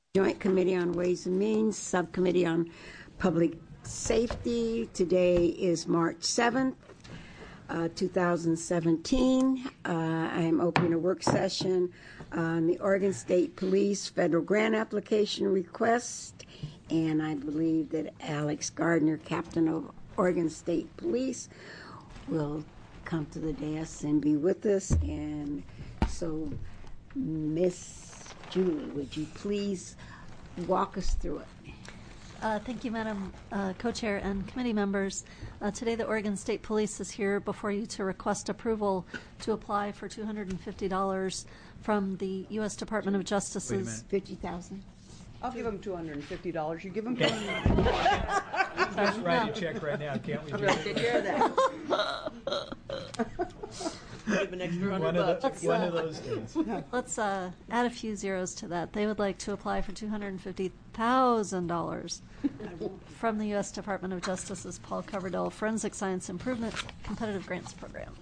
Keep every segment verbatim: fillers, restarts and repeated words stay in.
Joint Committee on Ways and Means, Subcommittee on Public Safety. Today is March seventh, uh, two thousand seventeen. Uh, I am opening a work session on the Oregon State Police federal grant application request, and I believe that Alex Gardner, Captain of Oregon State Police, will come to the dais and be with us. And so, Miss Julie, would you please walk us through it? Uh, thank you, Madam uh, Co-Chair and committee members. Uh, today, the Oregon State Police is here before you to request approval to apply for two hundred fifty dollars from the U S Department of Justice's fifty thousand I'll give them two hundred fifty dollars. You give them two hundred fifty dollars. Let's write a check right now, can't we? I'm going to take care of that. Give an extra One hundred of, bucks. the, one of those days. Let's uh, add a few zeros to that. They would like to apply for two hundred fifty thousand dollars from the U S Department of Justice's Paul Coverdell Forensic Science Improvement Competitive Grants Program.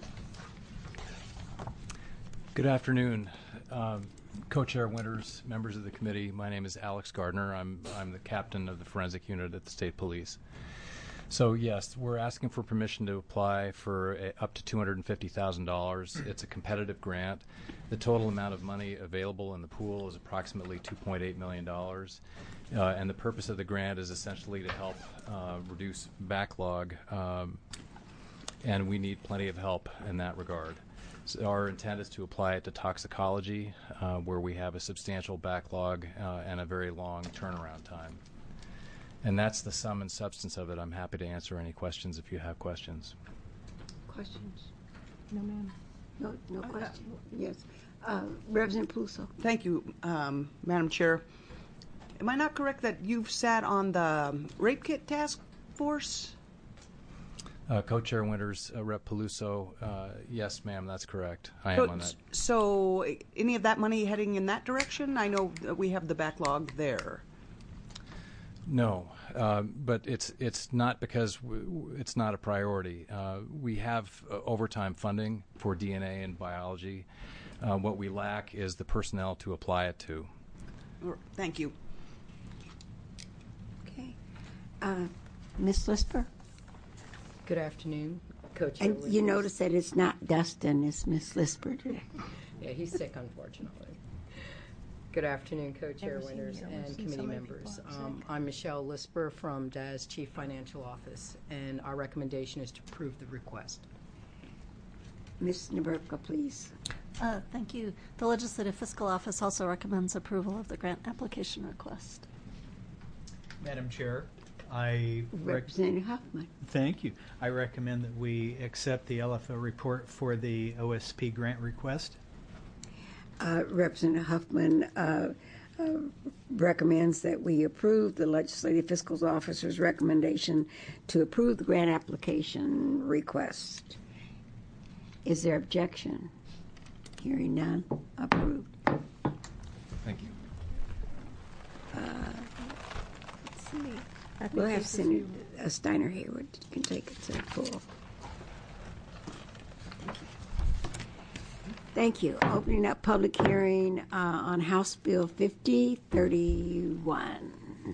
Good afternoon, um, Co-Chair Winters, members of the committee. My name is Alex Gardner. I'm I'm the captain of the forensic unit at the State Police. So yes, we're asking for permission to apply for a, up to two hundred fifty thousand dollars. It's a competitive grant. The total amount of money available in the pool is approximately two point eight million dollars. Uh, and the purpose of the grant is essentially to help uh, reduce backlog, um, and we need plenty of help in that regard. So our intent is to apply it to toxicology, uh, where we have a substantial backlog uh, and a very long turnaround time. And that's the sum and substance of it. I'm happy to answer any questions if you have questions. Questions? No, ma'am. No, no questions. Yes. Uh, Representative Peluso. Thank you, um, Madam Chair. Am I not correct that you've sat on the rape kit task force? Uh, Co-Chair Winters, uh, Rep Peluso, uh, yes, ma'am, that's correct. I So, am on that. so any of that money heading in that direction? I know that we have the backlog there. No, uh, but it's it's not because w- w- it's not a priority. Uh, we have uh, overtime funding for D N A and biology. Uh, what we lack is the personnel to apply it to. Thank you. Okay. Uh, Miss Lisper. Good afternoon, Co-Chair. And you Winters. notice that it's not Dustin, it's Miss Lisper today. Yeah, he's sick, unfortunately. Good afternoon, Co-Chair Winters and committee members. Um, I'm Michelle Lisper from D A S Chief Financial Office, and our recommendation is to approve the request. Miss Naberka, please. Uh, thank you. The Legislative Fiscal Office also recommends approval of the grant application request. Madam Chair, I rec- Representative Huffman. thank you. I recommend that we accept the L F O report for the O S P grant request. Uh, Representative Huffman uh, uh, recommends that we approve the Legislative Fiscal Officer's recommendation to approve the grant application request. Is there objection? Hearing none, approved. Thank you. Let's see. We'll have Senator uh, Steiner Hayward can take it to the full. Thank you. Opening up public hearing uh, on House Bill fifty thirty-one.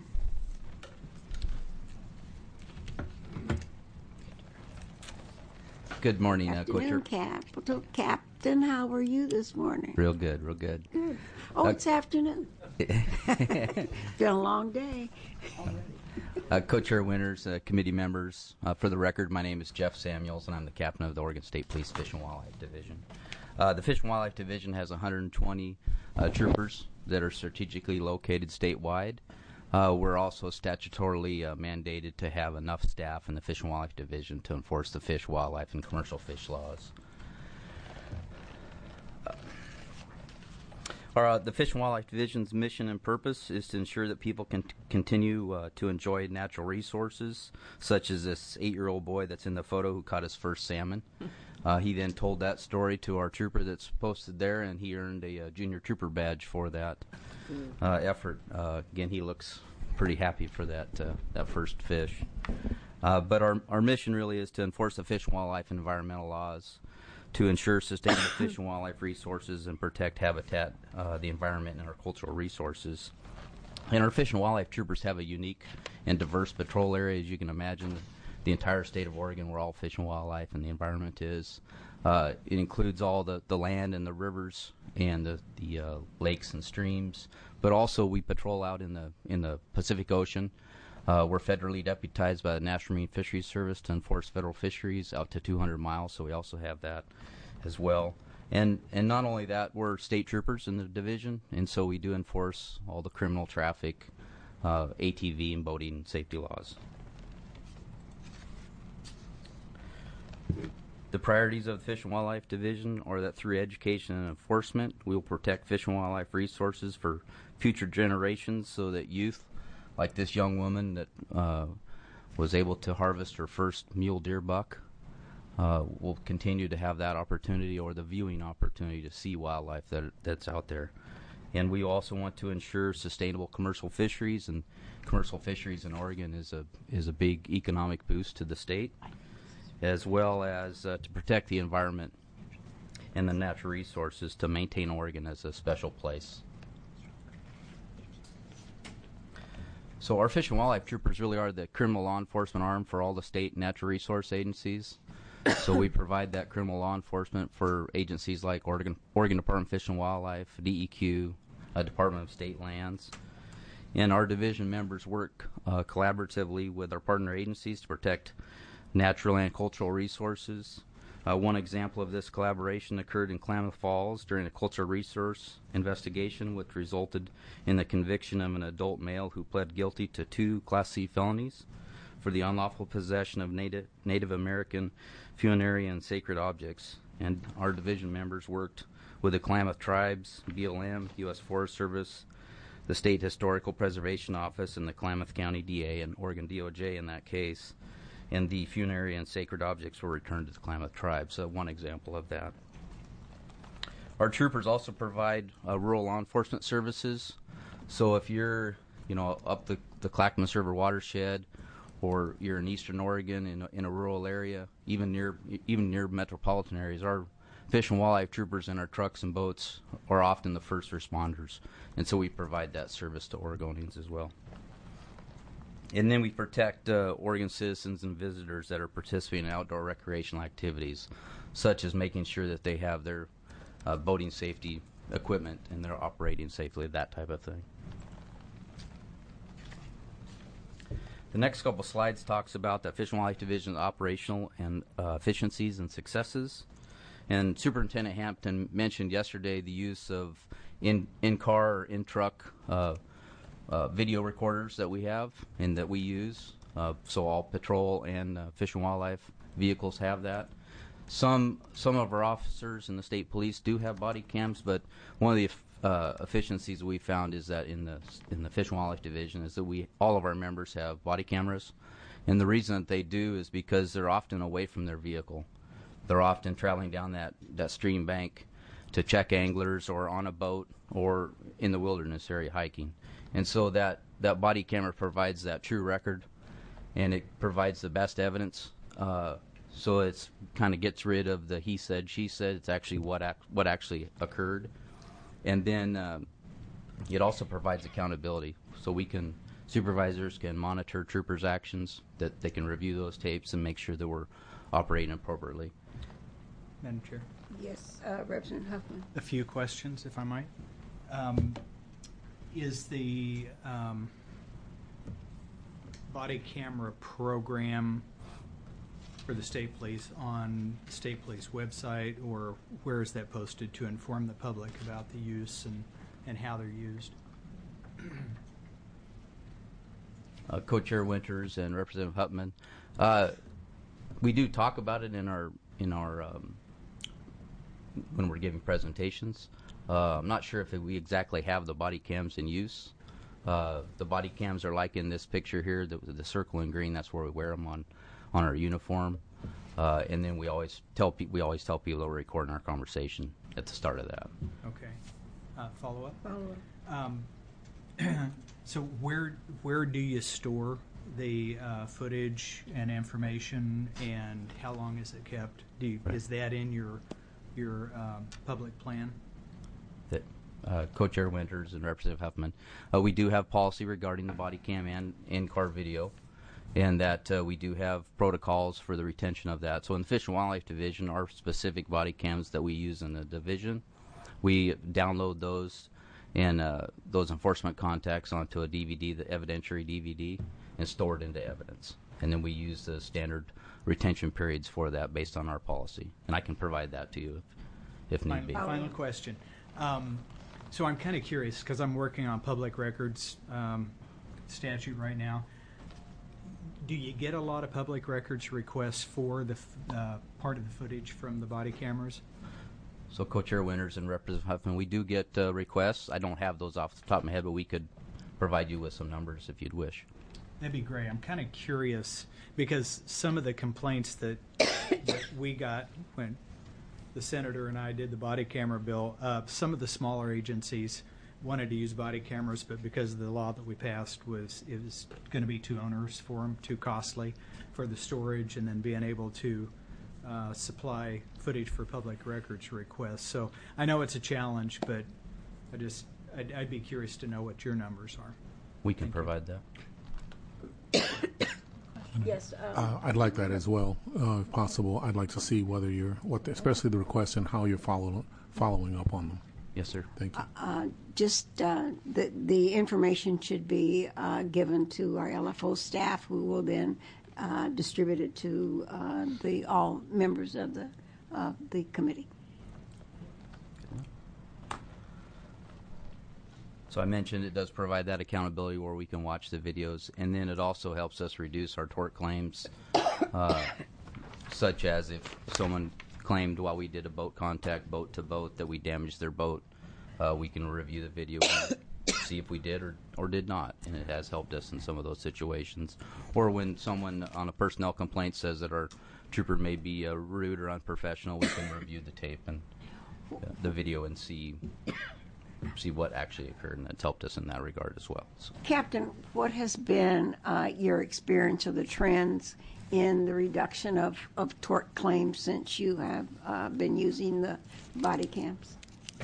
Good morning, uh, Afternoon, Co-Chair. Capital Captain. How are you this morning? Real good, real good. Good. Oh, Uh, it's afternoon. Been a long day. Uh, Co-Chair Winters, uh, committee members, uh, for the record, my name is Jeff Samuels, and I'm the captain of the Oregon State Police Fish and Wildlife Division. Uh, the Fish and Wildlife Division has one hundred twenty uh, troopers that are strategically located statewide. Uh, we're also statutorily uh, mandated to have enough staff in the Fish and Wildlife Division to enforce the fish, wildlife, and commercial fish laws. Our, uh, the Fish and Wildlife Division's mission and purpose is to ensure that people can t- continue uh, to enjoy natural resources, such as this eight-year-old boy that's in the photo who caught his first salmon. Uh, he then told that story to our trooper that's posted there, and he earned a, uh junior trooper badge for that uh, effort. Uh, again, he looks pretty happy for that uh, that first fish. Uh, but our our mission really is to enforce the fish and wildlife and environmental laws, to ensure sustainable fish and wildlife resources and protect habitat, uh, the environment, and our cultural resources. And our Fish and Wildlife Troopers have a unique and diverse patrol area, as you can imagine. The entire state of Oregon, where all fish and wildlife and the environment is. Uh, it includes all the, the land and the rivers and the, the uh, lakes and streams. But also we patrol out in the in the Pacific Ocean. Uh, we're federally deputized by the National Marine Fisheries Service to enforce federal fisheries out to two hundred miles, so we also have that as well. And and not only that, we're state troopers in the division, and so we do enforce all the criminal traffic, uh, A T V and boating safety laws. The priorities of the Fish and Wildlife Division are that through education and enforcement, we will protect fish and wildlife resources for future generations so that youth, like this young woman that uh, was able to harvest her first mule deer buck, uh, will continue to have that opportunity or the viewing opportunity to see wildlife that that's out there. And we also want to ensure sustainable commercial fisheries, and commercial fisheries in Oregon is a is a big economic boost to the state, as well as uh, to protect the environment and the natural resources to maintain Oregon as a special place. So our Fish and Wildlife Troopers really are the criminal law enforcement arm for all the state natural resource agencies. So we provide that criminal law enforcement for agencies like Oregon, Oregon Department of Fish and Wildlife, D E Q, uh, Department of State Lands. And our division members work uh, collaboratively with our partner agencies to protect natural and cultural resources. Uh, one example of this collaboration occurred in Klamath Falls during a cultural resource investigation, which resulted in the conviction of an adult male who pled guilty to two Class C felonies for the unlawful possession of Native, Native American funerary and sacred objects. And our division members worked with the Klamath Tribes, B L M, U S Forest Service, the State Historical Preservation Office, and the Klamath County D A and Oregon D O J in that case. And the funerary and sacred objects were returned to the Klamath Tribe. So one example of that. Our troopers also provide uh, rural law enforcement services. So if you're, you know, up the, the Clackamas River watershed, or you're in eastern Oregon in a, in a rural area, even near even near metropolitan areas, our Fish and Wildlife Troopers in our trucks and boats are often the first responders. And so we provide that service to Oregonians as well. And then we protect uh, Oregon citizens and visitors that are participating in outdoor recreational activities, such as making sure that they have their uh, boating safety equipment and they're operating safely, that type of thing. The next couple slides talks about the Fish and Wildlife Division's operational and uh, efficiencies and successes. And Superintendent Hampton mentioned yesterday the use of in, in-car or in-truck uh, uh, video recorders that we have and that we use. Uh, so all patrol and uh, Fish and Wildlife vehicles have that. Some some of our officers in the state police do have body cams, but one of the uh, efficiencies we found is that in the in the Fish and Wildlife Division is that we all of our members have body cameras, and the reason that they do is because they're often away from their vehicle. They're often traveling down that, that stream bank to check anglers or on a boat or in the wilderness area hiking. And so that, that body camera provides that true record, and it provides the best evidence. Uh, so it's kind of gets rid of the he said, she said. It's actually what ac- what actually occurred. And then um, it also provides accountability. So we can, supervisors can monitor troopers' actions, that they can review those tapes and make sure that we're operating appropriately. Madam Chair. Yes, uh, Representative Huffman. A few questions, if I might. Um, is the um, body camera program for the state police on the state police website, or where is that posted to inform the public about the use and, and how they're used? Uh, Co-Chair Winters and Representative Huffman, uh, we do talk about it in our in our um, when we're giving presentations. Uh, I'm not sure if we exactly have the body cams in use. Uh, the body cams are like in this picture here, the, the circle in green. That's where we wear them on, on our uniform. Uh, and then we always tell pe- we always tell people that we're recording our conversation at the start of that. Okay. Uh, follow up. Follow up. Um, so where where do you store the uh, footage and information, and how long is it kept? Do you, Right. Is that in your your um, public plan? That uh, Co-Chair Winters and Representative Huffman, uh, we do have policy regarding the body cam and in-car video, and that uh, we do have protocols for the retention of that. So in the Fish and Wildlife Division, our specific body cams that we use in the division, we download those and uh, those enforcement contacts onto a D V D, the evidentiary D V D, and store it into evidence. And then we use the standard retention periods for that based on our policy. And I can provide that to you if, if need Final, be. final question. Um, so I'm kind of curious because I'm working on public records um, statute right now. Do you get a lot of public records requests for the f- uh, part of the footage from the body cameras? So Co-Chair Winters and Representative Huffman, we do get uh, requests. I don't have those off the top of my head, but we could provide you with some numbers if you'd wish. That'd be great. I'm kind of curious because some of the complaints that, that we got when the senator and I did the body camera bill, uh, some of the smaller agencies wanted to use body cameras, but because of the law that we passed was it was going to be too onerous for them, too costly for the storage, and then being able to uh, supply footage for public records requests. So I know it's a challenge, but I just I'd, I'd be curious to know what your numbers are. We can Thank you. provide that. Yes. um, Uh, I'd like that as well, uh, if possible. I'd like to see whether you're, what, the, especially the requests and how you're follow, following up on them. Yes, sir. Thank you. Uh, Just uh, the the information should be uh, given to our L F O staff, who will then uh, distribute it to uh, the all members of the uh, the committee. So I mentioned it does provide that accountability where we can watch the videos, and then it also helps us reduce our tort claims, uh, such as if someone claimed while we did a boat contact, boat to boat, that we damaged their boat, uh, we can review the video and see if we did or, or did not, and it has helped us in some of those situations. Or when someone on a personnel complaint says that our trooper may be uh, rude or unprofessional, we can review the tape and uh, the video and see see what actually occurred, and it's helped us in that regard as well. So. Captain, what has been uh, your experience of the trends in the reduction of, of tort claims since you have uh, been using the body cams?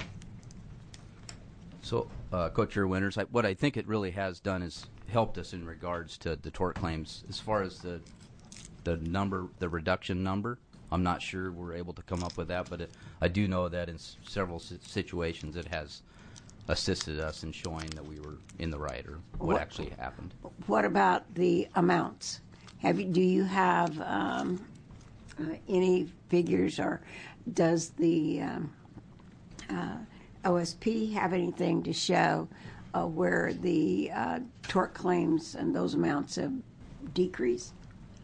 So, uh, Co-Chair Winters, I, what I think it really has done is helped us in regards to the tort claims. As far as the the number, the reduction number, I'm not sure we're able to come up with that, but it, I do know that in s- several si- situations it has assisted us in showing that we were in the right or what, What- actually happened. What about the amounts? Have you, do you have um, uh, any figures, or does the um, uh, O S P have anything to show uh, where the uh, tort claims and those amounts have decreased?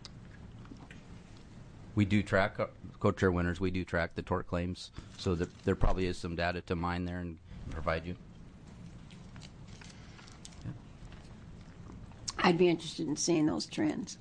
We do track, uh, Co-Chair Winters, we do track the tort claims, so that there probably is some data to mine there and provide you. I'd be interested in seeing those trends.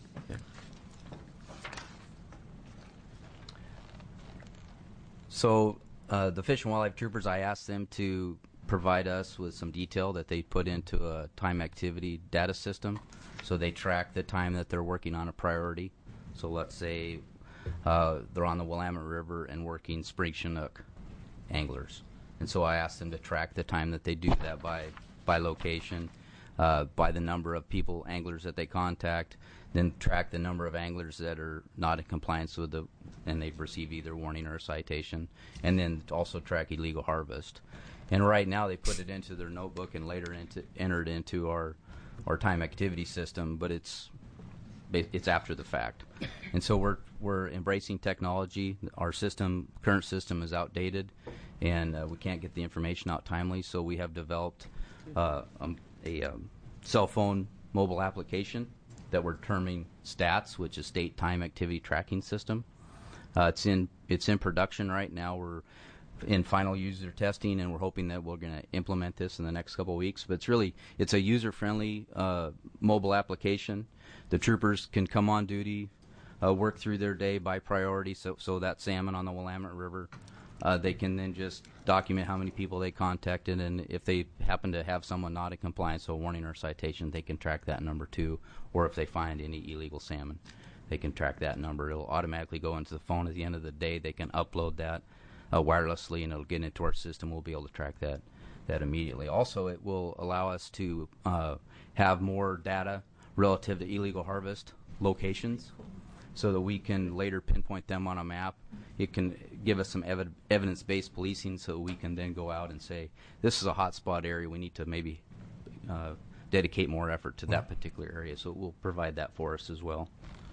So uh, the Fish and Wildlife Troopers, I asked them to provide us with some detail that they put into a time activity data system. So they track the time that they're working on a priority. So let's say uh, they're on the Willamette River and working spring Chinook anglers. And so I asked them to track the time that they do that by, by location, uh, by the number of people, anglers that they contact, then track the number of anglers that are not in compliance with the, and they've received either warning or a citation, and then also track illegal harvest. And right now they put it into their notebook and later into, entered into our, our time activity system, but it's it's after the fact. And so we're we're embracing technology. Our system, current system, is outdated, and uh, we can't get the information out timely. So we have developed uh, um, a um, cell phone mobile application that we're terming STATS, which is State Time Activity Tracking System. Uh, it's in it's in production right now. We're in final user testing, and we're hoping that we're going to implement this in the next couple of weeks. But it's really it's a user-friendly uh, mobile application. The troopers can come on duty, uh, work through their day by priority. So, so that salmon on the Willamette River, uh, they can then just document how many people they contacted, and if they happen to have someone not in compliance, so a warning or citation, they can track that number too. Or if they find any illegal salmon, they can track that number. It'll automatically go into the phone at the end of the day. They can upload that uh, wirelessly, and it'll get into our system. We'll be able to track that that immediately. Also, it will allow us to uh, have more data relative to illegal harvest locations, so that we can later pinpoint them on a map. It can give us some ev- evidence-based policing, so we can then go out and say, this is a hotspot area, we need to maybe uh, dedicate more effort to that particular area. So it will provide that for us as well.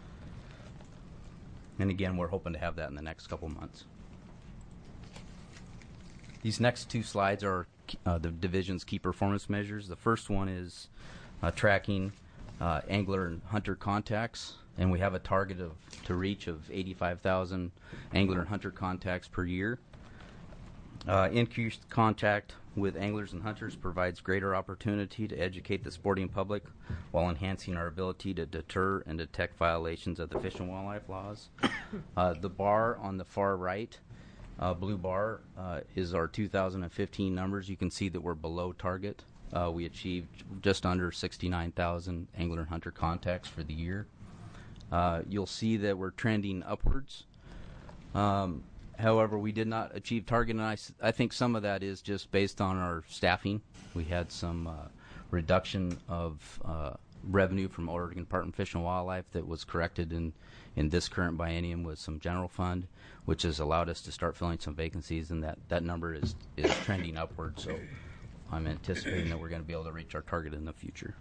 And again, we're hoping to have that in the next couple months. These next two slides are uh, the division's key performance measures. The first one is uh, tracking uh, angler and hunter contacts, and we have a target of to reach of eighty-five thousand angler and hunter contacts per year. Uh, increased contact with anglers and hunters provides greater opportunity to educate the sporting public while enhancing our ability to deter and detect violations of the Fish and Wildlife laws. Uh, the bar on the far right, uh, blue bar, uh, is our two thousand fifteen numbers. You can see that we're below target. Uh, we achieved just under sixty-nine thousand angler and hunter contacts for the year. Uh, you'll see that we're trending upwards. Um, However, we did not achieve target, and I, I think some of that is just based on our staffing. We had some uh, reduction of uh, revenue from Oregon Department of Fish and Wildlife that was corrected in, in this current biennium with some general fund, which has allowed us to start filling some vacancies, and that, that number is, is trending upward. So I'm anticipating that we're going to be able to reach our target in the future.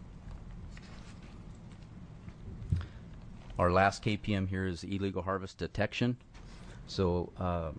Our last K P M here is illegal harvest detection. So um,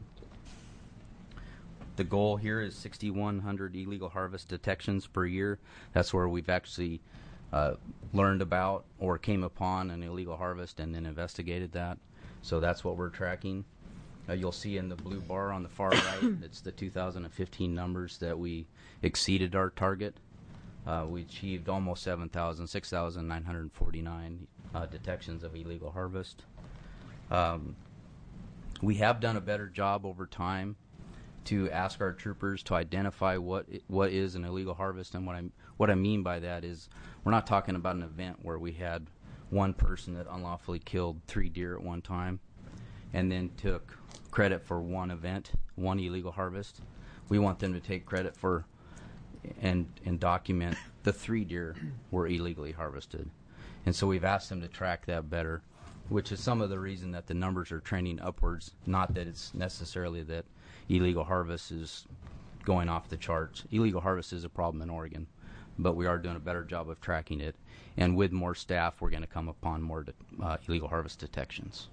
the goal here is sixty-one hundred illegal harvest detections per year. That's where we've actually uh, learned about or came upon an illegal harvest and then investigated that. So that's what we're tracking. Uh, you'll see in the blue bar on the far right, it's the two thousand fifteen numbers that we exceeded our target. Uh, we achieved almost seven thousand, six thousand nine hundred forty-nine uh, detections of illegal harvest. Um, We have done a better job over time to ask our troopers to identify what what is an illegal harvest, and what I what I mean by that is we're not talking about an event where we had one person that unlawfully killed three deer at one time and then took credit for one event, one illegal harvest. We want them to take credit for and and document the three deer were illegally harvested. And so we've asked them to track that better, which is some of the reason that the numbers are trending upwards. Not that it's necessarily that illegal harvest is going off the charts. Illegal harvest is a problem in Oregon, but we are doing a better job of tracking it. And with more staff, we're going to come upon more de- uh, illegal harvest detections.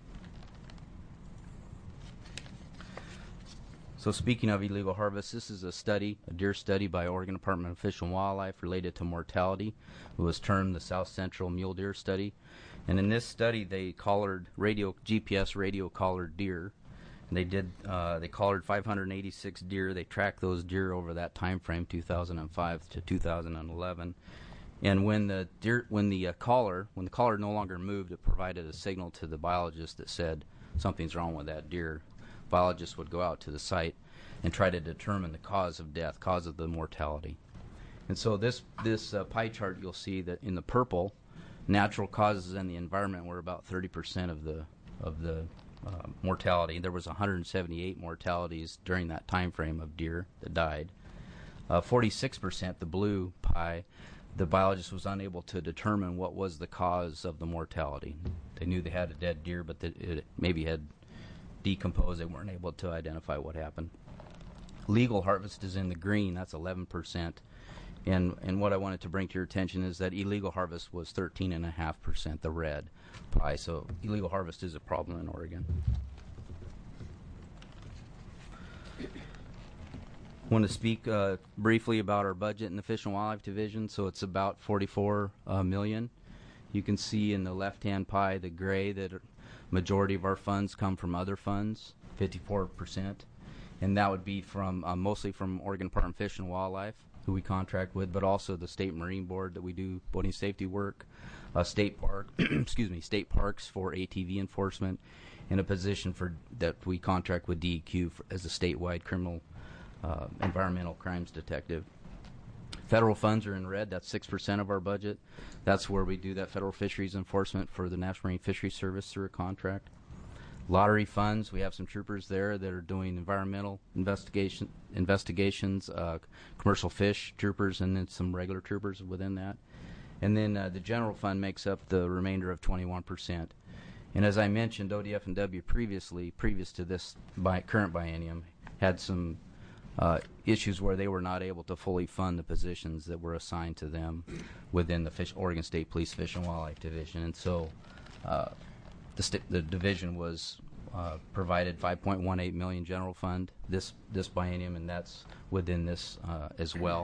So speaking of illegal harvest, this is a study, a deer study by Oregon Department of Fish and Wildlife related to mortality. It was termed the South Central Mule Deer Study. And in this study, they collared radio G P S radio collared deer. And they did uh, they collared five hundred eighty-six deer. They tracked those deer over that time frame, two thousand five to two thousand eleven. And when the deer, when the uh, collar, when the collar no longer moved, it provided a signal to the biologist that said something's wrong with that deer. Biologists would go out to the site and try to determine the cause of death, cause of the mortality. And so this this uh, pie chart, you'll see that in the purple, natural causes in the environment were about thirty percent of the of the uh, mortality. There was one hundred seventy-eight mortalities during that time frame of deer that died. Uh, forty-six percent, the blue pie, the biologist was unable to determine what was the cause of the mortality. They knew they had a dead deer, but that it maybe had decomposed. They weren't able to identify what happened. Legal harvest is in the green. That's eleven percent. And and what I wanted to bring to your attention is that illegal harvest was thirteen point five percent, the red pie. So illegal harvest is a problem in Oregon. I want to speak uh, briefly about our budget in the Fish and Wildlife Division. So it's about forty-four uh, million. You can see in the left-hand pie, the gray, that majority of our funds come from other funds, fifty-four percent. And that would be from uh, mostly from Oregon Department of Fish and Wildlife, who we contract with, but also the State Marine Board that we do boating safety work, uh, state park, excuse me, state parks for A T V enforcement, and a position for that we contract with D E Q for, as a statewide criminal uh, environmental crimes detective. Federal funds are in red. That's six percent of our budget. That's where we do that federal fisheries enforcement for the National Marine Fisheries Service through a contract. lottery funds. We have some troopers there that are doing environmental investigation investigations, uh, commercial fish troopers, and then some regular troopers within that. And then uh, the general fund makes up the remainder of twenty-one percent. And as I mentioned, O D F and W previously, previous to this bi- current biennium, had some uh, issues where they were not able to fully fund the positions that were assigned to them within the Fish, Oregon State Police Fish and Wildlife Division. And so uh, the, st- the division was uh, provided five point one eight million dollars general fund this, this biennium, and that's within this uh, as well.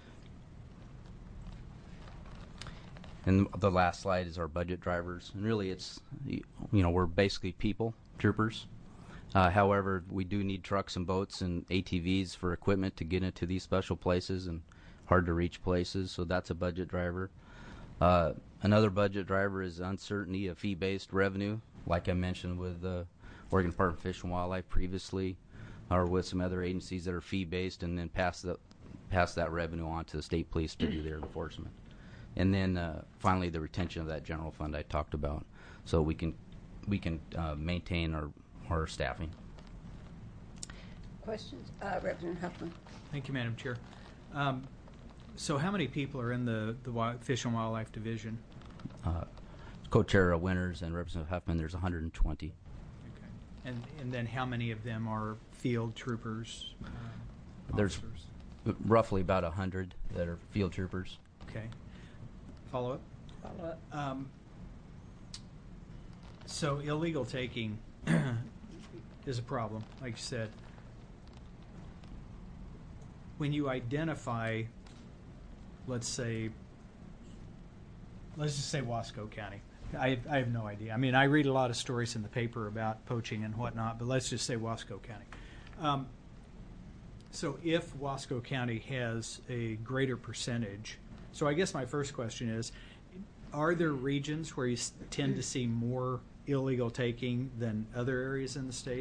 And the last slide is our budget drivers. And really it's, you know, we're basically people, troopers. Uh, however, we do need trucks and boats and A T Vs for equipment to get into these special places and hard to reach places, so that's a budget driver. Uh, another budget driver is uncertainty of fee-based revenue, like I mentioned with the Oregon Department of Fish and Wildlife previously, or with some other agencies that are fee-based, and then pass, the, pass that revenue on to the state police to do their enforcement. And then uh, finally, the retention of that general fund I talked about, so we can we can uh, maintain our our staffing. Questions? Uh, Representative Huffman. Thank you, Madam Chair. Um, so, how many people are in the the Wild, Fish and Wildlife Division? Uh, Co-Chair Winters and Representative Huffman, there's one hundred twenty. Okay. And and then how many of them are field troopers? Uh, There's officers? roughly about one hundred that are field troopers. Okay. Follow up? Follow up. Um, so illegal taking is a problem, like you said. When you identify, let's say, let's just say Wasco County. I, I have no idea. I mean, I read a lot of stories in the paper about poaching and whatnot, but let's just say Wasco County. Um, so if Wasco County has a greater percentage, so I guess my first question is, are there regions where you s- tend to see more illegal taking than other areas in the state?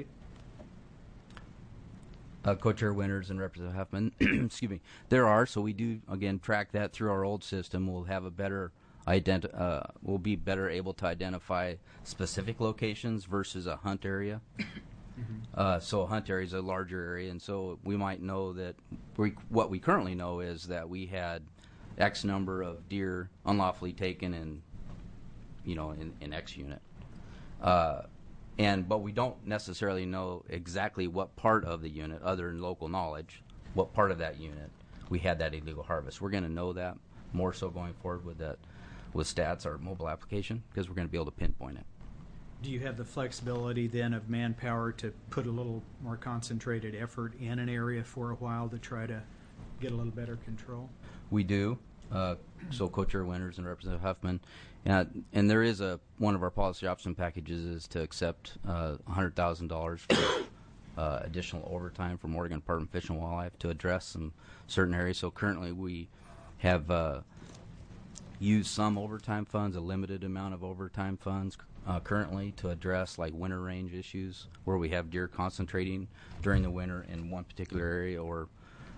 Uh, Co-Chair Winters and Representative Huffman, excuse me, there are, so we do, again, track that through our old system. We'll have a better, identi- uh, we'll be better able to identify specific locations versus a hunt area. Mm-hmm. Uh, so a hunt area is a larger area, and so we might know that, we, what we currently know is that we had X number of deer unlawfully taken in, you know, in, in X unit. Uh, and but we don't necessarily know exactly what part of the unit, other than local knowledge, what part of that unit we had that illegal harvest. We're going to know that more so going forward with that, with stats, our mobile application, because we're going to be able to pinpoint it. Do you have the flexibility then of manpower to put a little more concentrated effort in an area for a while to try to get a little better control? We do. Uh, so Co-Chair Winters and Representative Huffman, uh, and there is a one of our policy option packages is to accept uh, one hundred thousand dollars for uh, additional overtime from Oregon Department of Fish and Wildlife to address some certain areas. So currently we have uh, used some overtime funds, a limited amount of overtime funds uh, currently to address like winter range issues where we have deer concentrating during the winter in one particular area or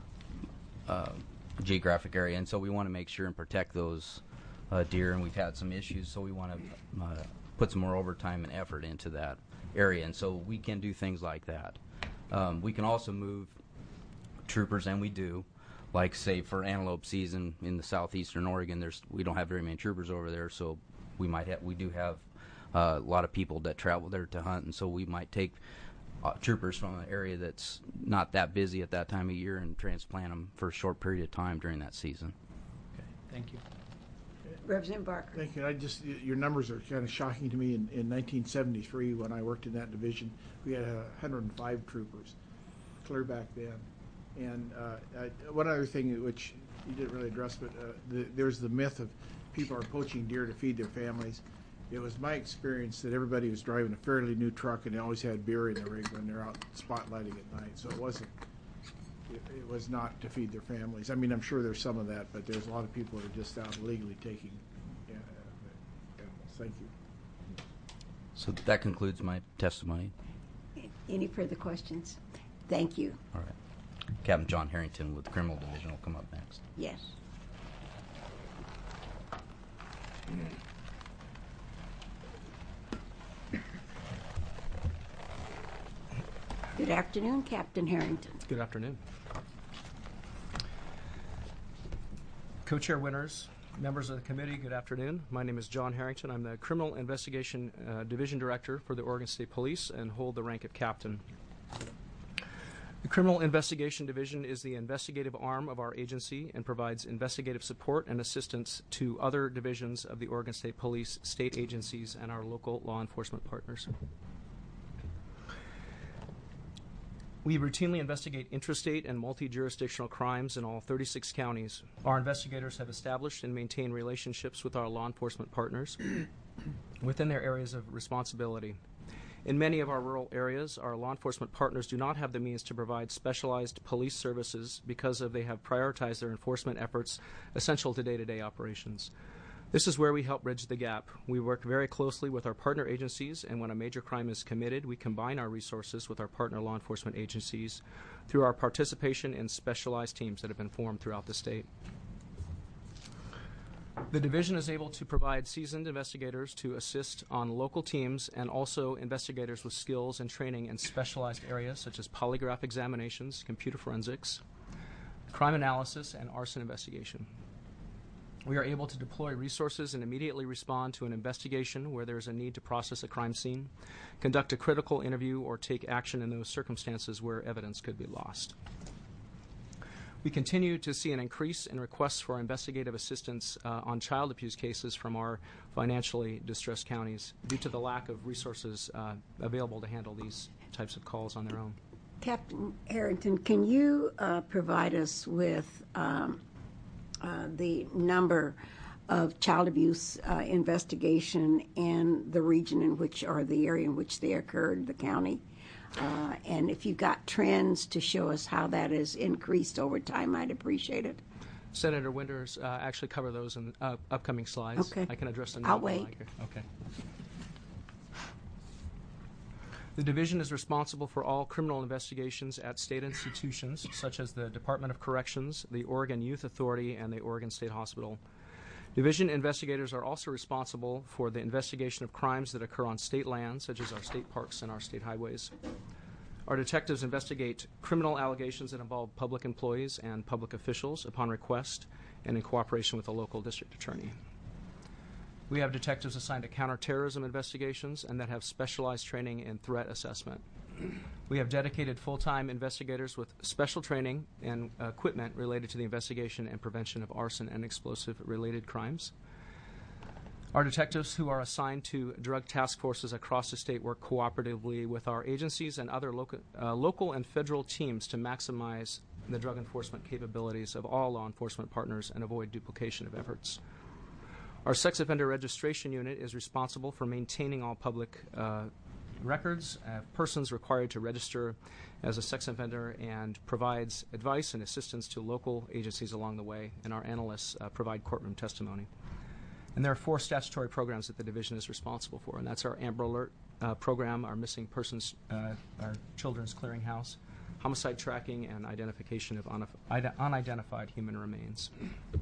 uh, geographic area, and so we want to make sure and protect those uh, deer, and we've had some issues, so we want to uh, put some more overtime and effort into that area, and so we can do things like that. Um, we can also move troopers, and we do, like say for antelope season in the southeastern Oregon, there's we don't have very many troopers over there, so we might have we do have uh, a lot of people that travel there to hunt, and so we might take Uh, troopers from an area that's not that busy at that time of year and transplant them for a short period of time during that season. Okay, thank you. Representative Barker. Thank you. I just y- your numbers are kind of shocking to me. In, in nineteen seventy-three, when I worked in that division, we had uh, one hundred five troopers, clear back then. And uh, I, one other thing which you didn't really address, but uh, the, there's the myth of people are poaching deer to feed their families. It was my experience that everybody was driving a fairly new truck and they always had beer in the rig when they're out spotlighting at night. So it wasn't, it, it was not to feed their families. I mean, I'm sure there's some of that, but there's a lot of people that are just out illegally taking uh, animals. Thank you. So that concludes my testimony. Any further questions? Thank you. All right. Captain John Harrington with the Criminal Division will come up next. Yes. Good afternoon, Captain Harrington. Good afternoon. Co-chair winners, members of the committee, good afternoon. My name is John Harrington. I'm the Criminal Investigation uh, Division Director for the Oregon State Police and hold the rank of captain. The Criminal Investigation Division is the investigative arm of our agency and provides investigative support and assistance to other divisions of the Oregon State Police, state agencies, and our local law enforcement partners. We routinely investigate intrastate and multi-jurisdictional crimes in all thirty-six counties. Our investigators have established and maintained relationships with our law enforcement partners within their areas of responsibility. In many of our rural areas, our law enforcement partners do not have the means to provide specialized police services because of they have prioritized their enforcement efforts essential to day-to-day operations. This is where we help bridge the gap. We work very closely with our partner agencies, and when a major crime is committed, we combine our resources with our partner law enforcement agencies through our participation in specialized teams that have been formed throughout the state. The division is able to provide seasoned investigators to assist on local teams and also investigators with skills and training in specialized areas such as polygraph examinations, computer forensics, crime analysis, and arson investigation. We are able to deploy resources and immediately respond to an investigation where there is a need to process a crime scene, conduct a critical interview, or take action in those circumstances where evidence could be lost. We continue to see an increase in requests for investigative assistance uh, on child abuse cases from our financially distressed counties due to the lack of resources uh, available to handle these types of calls on their own. Captain Harrington, can you uh, provide us with um, uh, the number of child abuse uh, investigation and the region in which, or the area in which they occurred, the county? Uh, and if you've got trends to show us how that has increased over time, I'd appreciate it. Senator Winters uh, actually cover those in uh, upcoming slides. Okay. I can address them. I'll now if you wait. like. Okay. The division is responsible for all criminal investigations at state institutions such as the Department of Corrections, the Oregon Youth Authority, and the Oregon State Hospital. Division investigators are also responsible for the investigation of crimes that occur on state lands, such as our state parks and our state highways. Our detectives investigate criminal allegations that involve public employees and public officials upon request and in cooperation with the local district attorney. We have detectives assigned to counterterrorism investigations and that have specialized training in threat assessment. We have dedicated full-time investigators with special training and uh, equipment related to the investigation and prevention of arson and explosive-related crimes. Our detectives who are assigned to drug task forces across the state work cooperatively with our agencies and other local, uh, local and federal teams to maximize the drug enforcement capabilities of all law enforcement partners and avoid duplication of efforts. Our sex offender registration unit is responsible for maintaining all public uh, records of persons required to register as a sex offender and provides advice and assistance to local agencies along the way, and our analysts uh, provide courtroom testimony. And there are four statutory programs that the division is responsible for, and that's our Amber Alert uh, program, our Missing Persons, uh, our Children's Clearinghouse, homicide tracking, and identification of unif- unidentified human remains.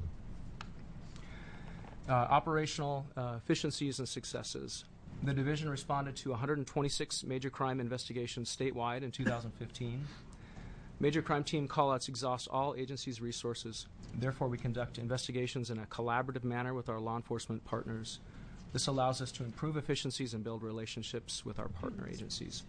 Uh, operational uh, efficiencies and successes. The division responded to one hundred twenty-six major crime investigations statewide in two thousand fifteen. Major crime team callouts exhaust all agencies' resources. Therefore, we conduct investigations in a collaborative manner with our law enforcement partners. This allows us to improve efficiencies and build relationships with our partner agencies.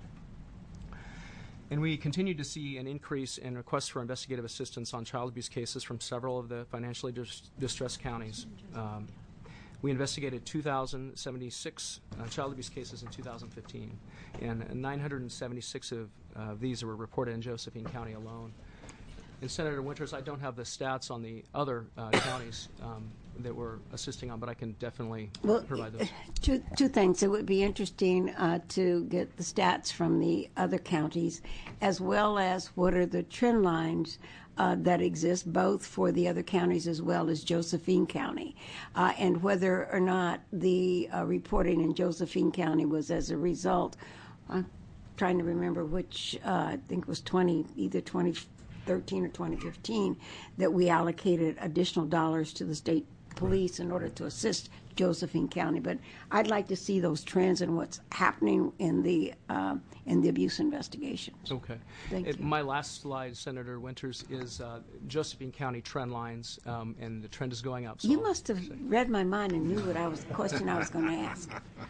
And we continue to see an increase in requests for investigative assistance on child abuse cases from several of the financially dis- distressed counties. Um, We investigated two thousand seventy-six uh, child abuse cases in two thousand fifteen, and nine hundred seventy-six of uh, these were reported in Josephine County alone. And Senator Winters, I don't have the stats on the other uh, counties um, that we're assisting on, but I can definitely well, provide those. Two, two things. It would be interesting uh, to get the stats from the other counties, as well as what are the trend lines Uh, that exist both for the other counties as well as Josephine County, uh, and whether or not the uh, reporting in Josephine County was as a result. I'm trying to remember which, uh, I think it was twenty, either twenty thirteen or twenty fifteen, that we allocated additional dollars to the state police in order to assist Josephine County. But I'd like to see those trends and what's happening in the uh, in the abuse investigations. Okay. Thank It- you. My last slide, Senator Winters, is uh, Josephine County trend lines, um, and the trend is going up. So You I'll must have say- read my mind and knew what I was the question I was going to ask.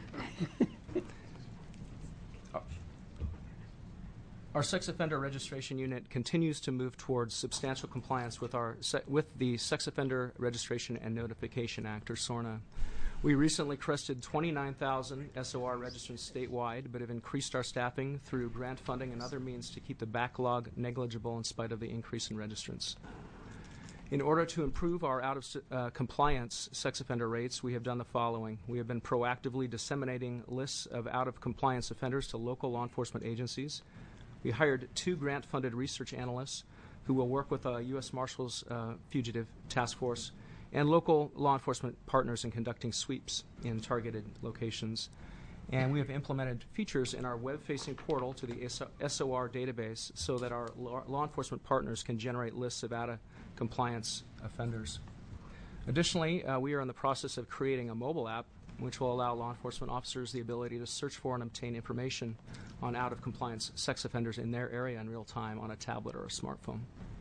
Our sex offender registration unit continues to move towards substantial compliance with our se- with the Sex Offender Registration and Notification Act, or SORNA. We recently crested twenty-nine thousand S O R registrants statewide, but have increased our staffing through grant funding and other means to keep the backlog negligible in spite of the increase in registrants. In order to improve our out of uh, compliance sex offender rates, we have done the following. We have been proactively disseminating lists of out of compliance offenders to local law enforcement agencies. We hired two grant-funded research analysts who will work with uh, U S Marshals uh, Fugitive Task Force and local law enforcement partners in conducting sweeps in targeted locations. And we have implemented features in our web-facing portal to the S O R database so that our law, law enforcement partners can generate lists of out-of-compliance offenders. Additionally, uh, we are in the process of creating a mobile app which will allow law enforcement officers the ability to search for and obtain information on out-of-compliance sex offenders in their area in real time on a tablet or a smartphone.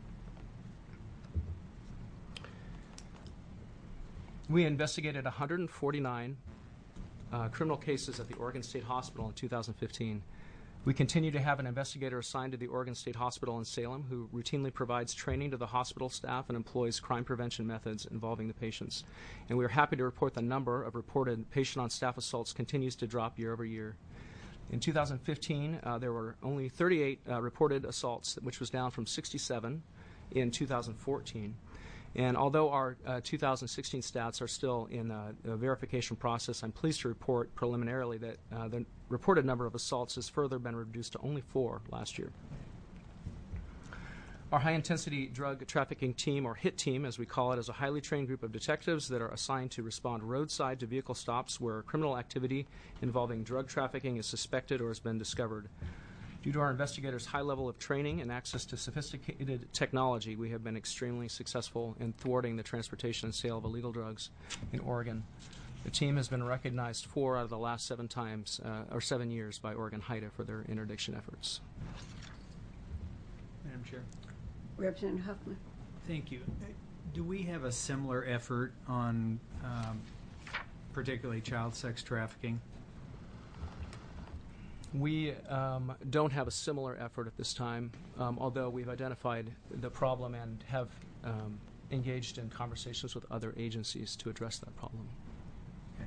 We investigated one hundred forty-nine uh, criminal cases at the Oregon State Hospital in two thousand fifteen. We continue to have an investigator assigned to the Oregon State Hospital in Salem who routinely provides training to the hospital staff and employs crime prevention methods involving the patients. And we are happy to report the number of reported patient-on-staff assaults continues to drop year over year. In two thousand fifteen, uh, there were only thirty-eight uh, reported assaults, which was down from sixty-seven in two thousand fourteen. And although our uh, two thousand sixteen stats are still in uh, a verification process, I'm pleased to report preliminarily that uh, the reported number of assaults has further been reduced to only four last year. Our high-intensity drug trafficking team, or HIT team, as we call it, is a highly trained group of detectives that are assigned to respond roadside to vehicle stops where criminal activity involving drug trafficking is suspected or has been discovered. Due to our investigators' high level of training and access to sophisticated technology, we have been extremely successful in thwarting the transportation and sale of illegal drugs in Oregon. The team has been recognized four out of the last seven times, uh, or seven years, by Oregon HIDA for their interdiction efforts. Madam Chair. Representative Huffman. Thank you. Do we have a similar effort on um, particularly child sex trafficking? We um, don't have a similar effort at this time, um, although we've identified the problem and have um, engaged in conversations with other agencies to address that problem. Okay.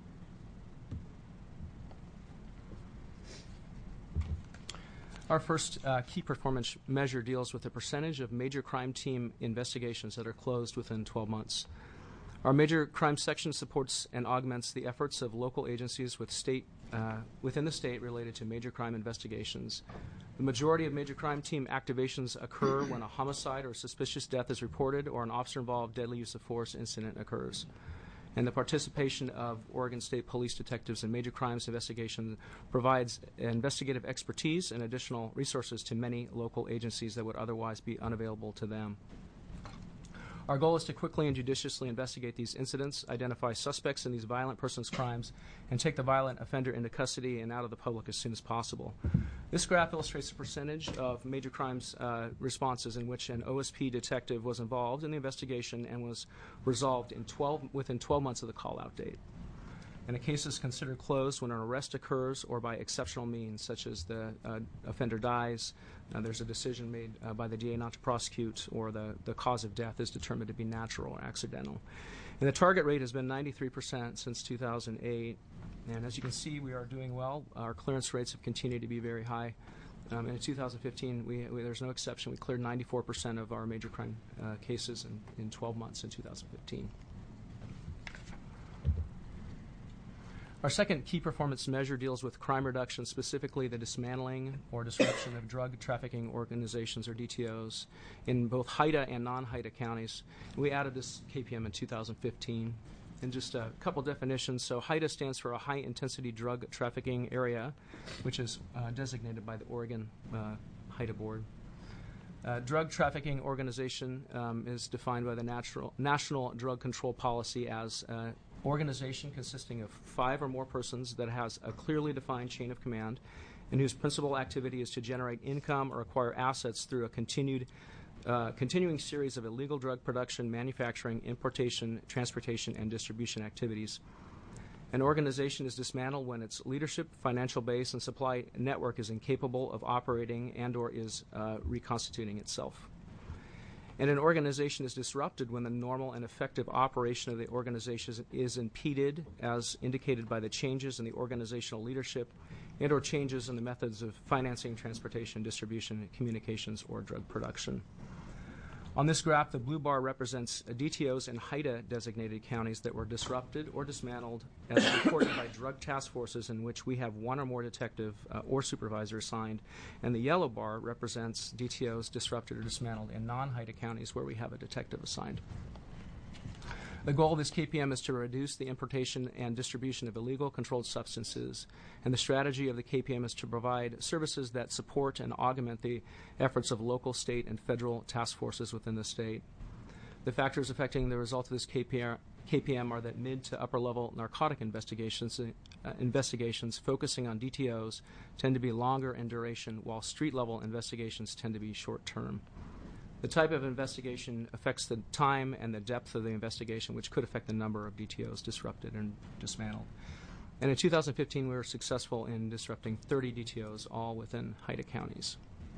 Our first uh, key performance measure deals with the percentage of major crime team investigations that are closed within twelve months. Our major crime section supports and augments the efforts of local agencies with state, uh, within the state related to major crime investigations. The majority of major crime team activations occur when a homicide or suspicious death is reported or an officer-involved deadly use of force incident occurs. And the participation of Oregon State Police detectives in major crimes investigation provides investigative expertise and additional resources to many local agencies that would otherwise be unavailable to them. Our goal is to quickly and judiciously investigate these incidents, identify suspects in these violent persons crimes, and take the violent offender into custody and out of the public as soon as possible. This graph illustrates the percentage of major crimes uh, responses in which an O S P detective was involved in the investigation and was resolved in twelve, within twelve months of the call-out date. And a case is considered closed when an arrest occurs or by exceptional means, such as the uh, offender dies, uh, there's a decision made uh, by the D A not to prosecute, or the, the cause of death is determined to be natural or accidental. And the target rate has been ninety-three percent since two thousand eight. And as you can see, we are doing well. Our clearance rates have continued to be very high. Um, and in two thousand fifteen, we, we, there's no exception. We cleared ninety-four percent of our major crime uh, cases in, in twelve months in two thousand fifteen. Our second key performance measure deals with crime reduction, specifically the dismantling or disruption of drug trafficking organizations, or D T Os, in both HIDA and non-HIDA counties. We added this K P M in two thousand fifteen. And just a couple definitions. So HIDA stands for a high-intensity drug trafficking area, which is uh, designated by the Oregon uh, HIDA board. Uh, drug trafficking organization um, is defined by the natural, National Drug Control Policy as an organization consisting of five or more persons that has a clearly defined chain of command and whose principal activity is to generate income or acquire assets through a continued, uh, continuing series of illegal drug production, manufacturing, importation, transportation, and distribution activities. An organization is dismantled when its leadership, financial base, and supply network is incapable of operating and or is uh, reconstituting itself. And an organization is disrupted when the normal and effective operation of the organization is impeded, as indicated by the changes in the organizational leadership and or changes in the methods of financing, transportation, distribution, communications, or drug production. On this graph, the blue bar represents D T Os in HIDTA designated counties that were disrupted or dismantled as reported by drug task forces in which we have one or more detective uh, or supervisor assigned. And the yellow bar represents D T Os disrupted or dismantled in non-HIDTA counties where we have a detective assigned. The goal of this K P M is to reduce the importation and distribution of illegal controlled substances, and the strategy of the K P M is to provide services that support and augment the efforts of local, state, and federal task forces within the state. The factors affecting the result of this K P M are that mid to upper level narcotic investigations, uh, investigations focusing on D T Os tend to be longer in duration, while street level investigations tend to be short term. The type of investigation affects the time and the depth of the investigation, which could affect the number of D T Os disrupted and dismantled. And in two thousand fifteen, we were successful in disrupting thirty D T Os, all within HIDTA counties.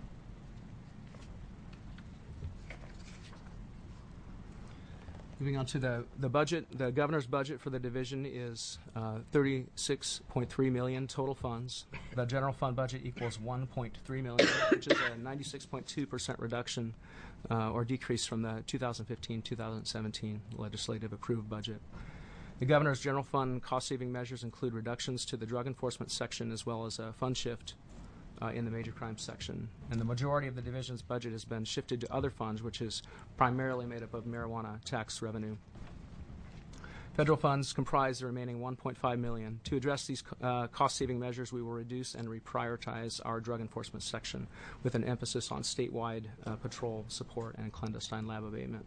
Moving on to the, the budget, the governor's budget for the division is uh, thirty-six point three million dollars total funds. The general fund budget equals one point three million dollars, which is a ninety-six point two percent reduction uh, or decrease from the two thousand fifteen two thousand seventeen legislative approved budget. The governor's general fund cost-saving measures include reductions to the drug enforcement section as well as a fund shift Uh, in the major crimes section. And the majority of the division's budget has been shifted to other funds, which is primarily made up of marijuana tax revenue. Federal funds comprise the remaining one point five million dollars. To address these uh, cost-saving measures, we will reduce and reprioritize our drug enforcement section with an emphasis on statewide uh, patrol support and clandestine lab abatement.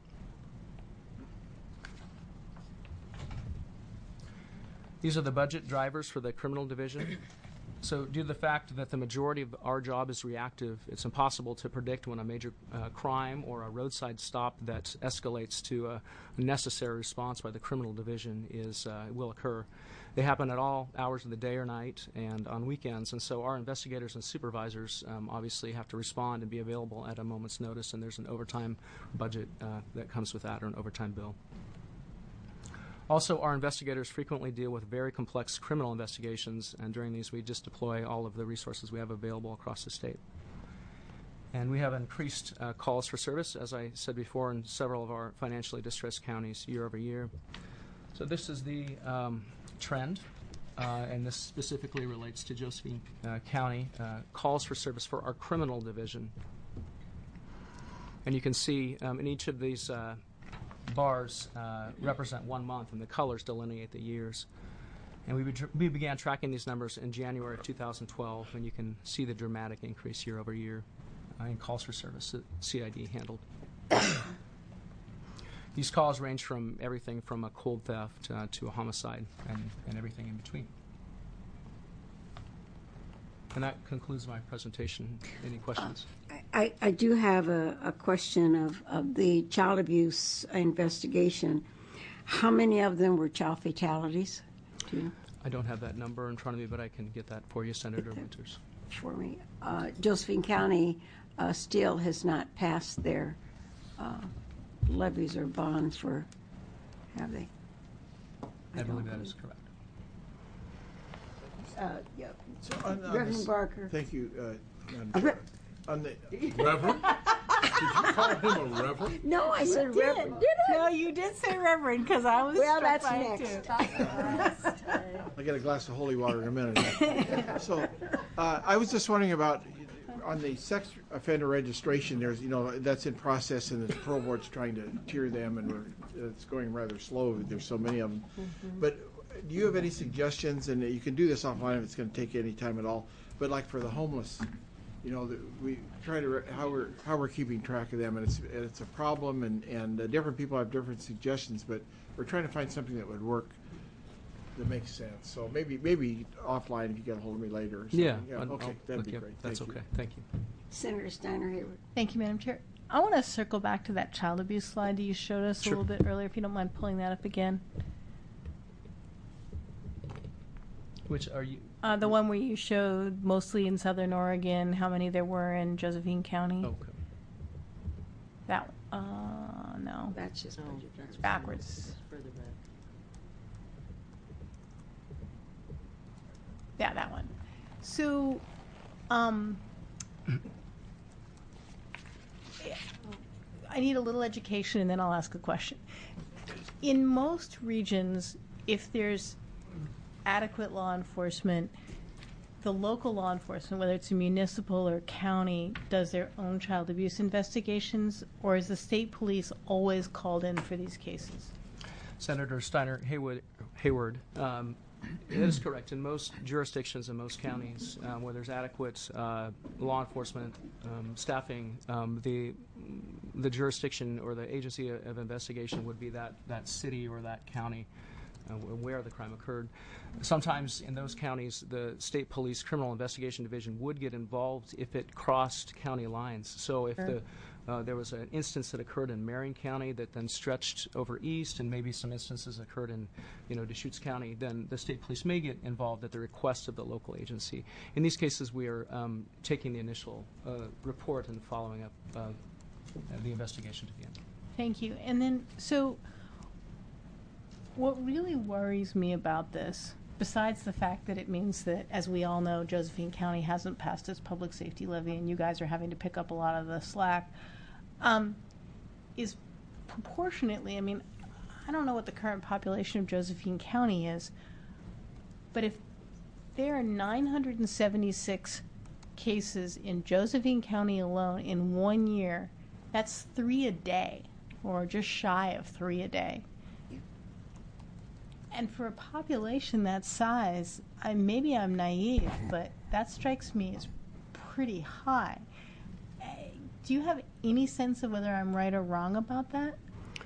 These are the budget drivers for the criminal division. So due to the fact that the majority of our job is reactive, it's impossible to predict when a major uh, crime or a roadside stop that escalates to a necessary response by the criminal division is uh, will occur. They happen at all hours of the day or night and on weekends, and so our investigators and supervisors um, obviously have to respond and be available at a moment's notice, and there's an overtime budget uh, that comes with that, or an overtime bill. Also, our investigators frequently deal with very complex criminal investigations, and during these we just deploy all of the resources we have available across the state. And we have increased uh, calls for service, as I said before, in several of our financially distressed counties year over year. So this is the um, trend, uh, and this specifically relates to Josephine uh, County, uh, calls for service for our criminal division. And you can see um, in each of these uh, bars uh, represent one month, and the colors delineate the years. And we, be we began tracking these numbers in January of two thousand twelve, and you can see the dramatic increase year over year uh, in calls for service that C I D handled. These calls range from everything from a cold theft uh, to a homicide and, and everything in between. And that concludes my presentation. Any questions? I, I do have a, a question of, of the child abuse investigation. How many of them were child fatalities? Do you know? I don't have that number in front of me, but I can get that for you, Senator Winters. For me. Uh, Josephine County uh, still has not passed their uh, levies or bonds for, have they? I, I believe that is correct. Uh, yeah. So on, on Reverend this, Barker. Thank you, uh, Madam Uh, Chair. On the Reverend? Did you call him a reverend? No, I said did. Reverend. Did I? No, you did say Reverend because I was. Well, struck that's by it, next. too. I get a glass of holy water in a minute. So, uh, I was just wondering about on the sex offender registration. There's, you know, that's in process, and the parole board's trying to tier them, and we're, it's going rather slow. There's so many of them. Mm-hmm. But do you have any suggestions? And you can do this offline if it's going to take any time at all. But like for the homeless you know, the, we try to, re- how we're, how we're keeping track of them, and it's, and it's a problem, and, and uh, different people have different suggestions, but we're trying to find something that would work, that makes sense. So maybe, maybe offline if you get a hold of me later or something. Yeah. Yeah, I'll- okay, I'll that'd look be at- great. That's Thank you. okay. Thank you. Senator Steiner Hayward. Thank you, Madam Chair. I want to circle back to that child abuse slide that you showed us Sure. a little bit earlier, if you don't mind pulling that up again. Which are you? Uh, the one where you showed mostly in Southern Oregon, how many there were in Josephine County. Okay. That, uh, no, That's just budget transfer. backwards. Further back. Yeah, that one. So, um, I need a little education and then I'll ask a question. In most regions, if there's adequate law enforcement, the local law enforcement, whether it's a municipal or county, does their own child abuse investigations, or is the state police always called in for these cases? Senator Steiner Hayward, Hayward um, it is correct. In most jurisdictions in most counties um, where there's adequate uh, law enforcement um, staffing, um, the the jurisdiction or the agency of, of investigation would be that, that city or that county uh, where the crime occurred. Sometimes in those counties, the state police criminal investigation division would get involved if it crossed county lines. So if the Uh, there was an instance that occurred in Marion County that then stretched over east, and maybe some instances occurred in, you know, Deschutes County. Then the state police may get involved at the request of the local agency. In these cases, we are um, taking the initial uh, report and following up uh, the investigation to the end. Thank you. And then, so what really worries me about this, besides the fact that it means that, as we all know, Josephine County hasn't passed its public safety levy and you guys are having to pick up a lot of the slack, um, is proportionately, I mean, I don't know what the current population of Josephine County is, but if there are nine hundred seventy-six cases in Josephine County alone in one year, that's three a day, or just shy of three a day. And for a population that size, I, maybe I'm naive, but that strikes me as pretty high. Uh, Do you have any sense of whether I'm right or wrong about that?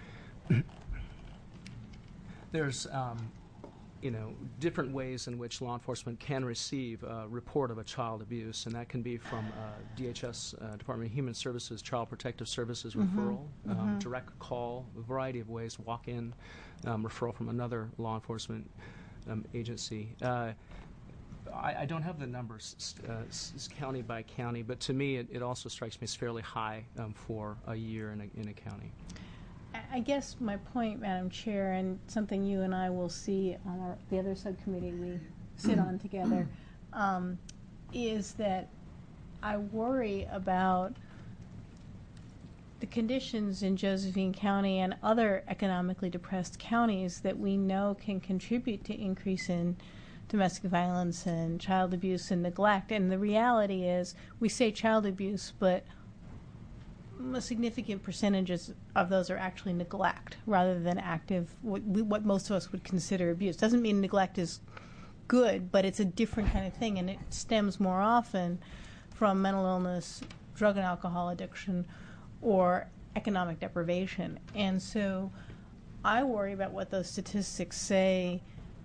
There's, um, you know, different ways in which law enforcement can receive a report of a child abuse, and that can be from uh, D H S, uh, Department of Human Services, Child Protective Services Mm-hmm. referral, um, Mm-hmm. direct call, a variety of ways, walk-in, um, referral from another law enforcement um, agency. Uh, I, I don't have the numbers st- uh, s- s- county by county, but to me, it, it also strikes me as fairly high um, for a year in a, in a county. I- I guess my point, Madam Chair, and something you and I will see on our, the other subcommittee we sit on together, um, is that I worry about the conditions in Josephine County and other economically depressed counties that we know can contribute to increase in domestic violence and child abuse and neglect. And the reality is, we say child abuse, but a significant percentages of those are actually neglect rather than active, what, we, what most of us would consider abuse. Doesn't mean neglect is good, but it's a different kind of thing, and it stems more often from mental illness, drug and alcohol addiction, or economic deprivation. And so I worry about what those statistics say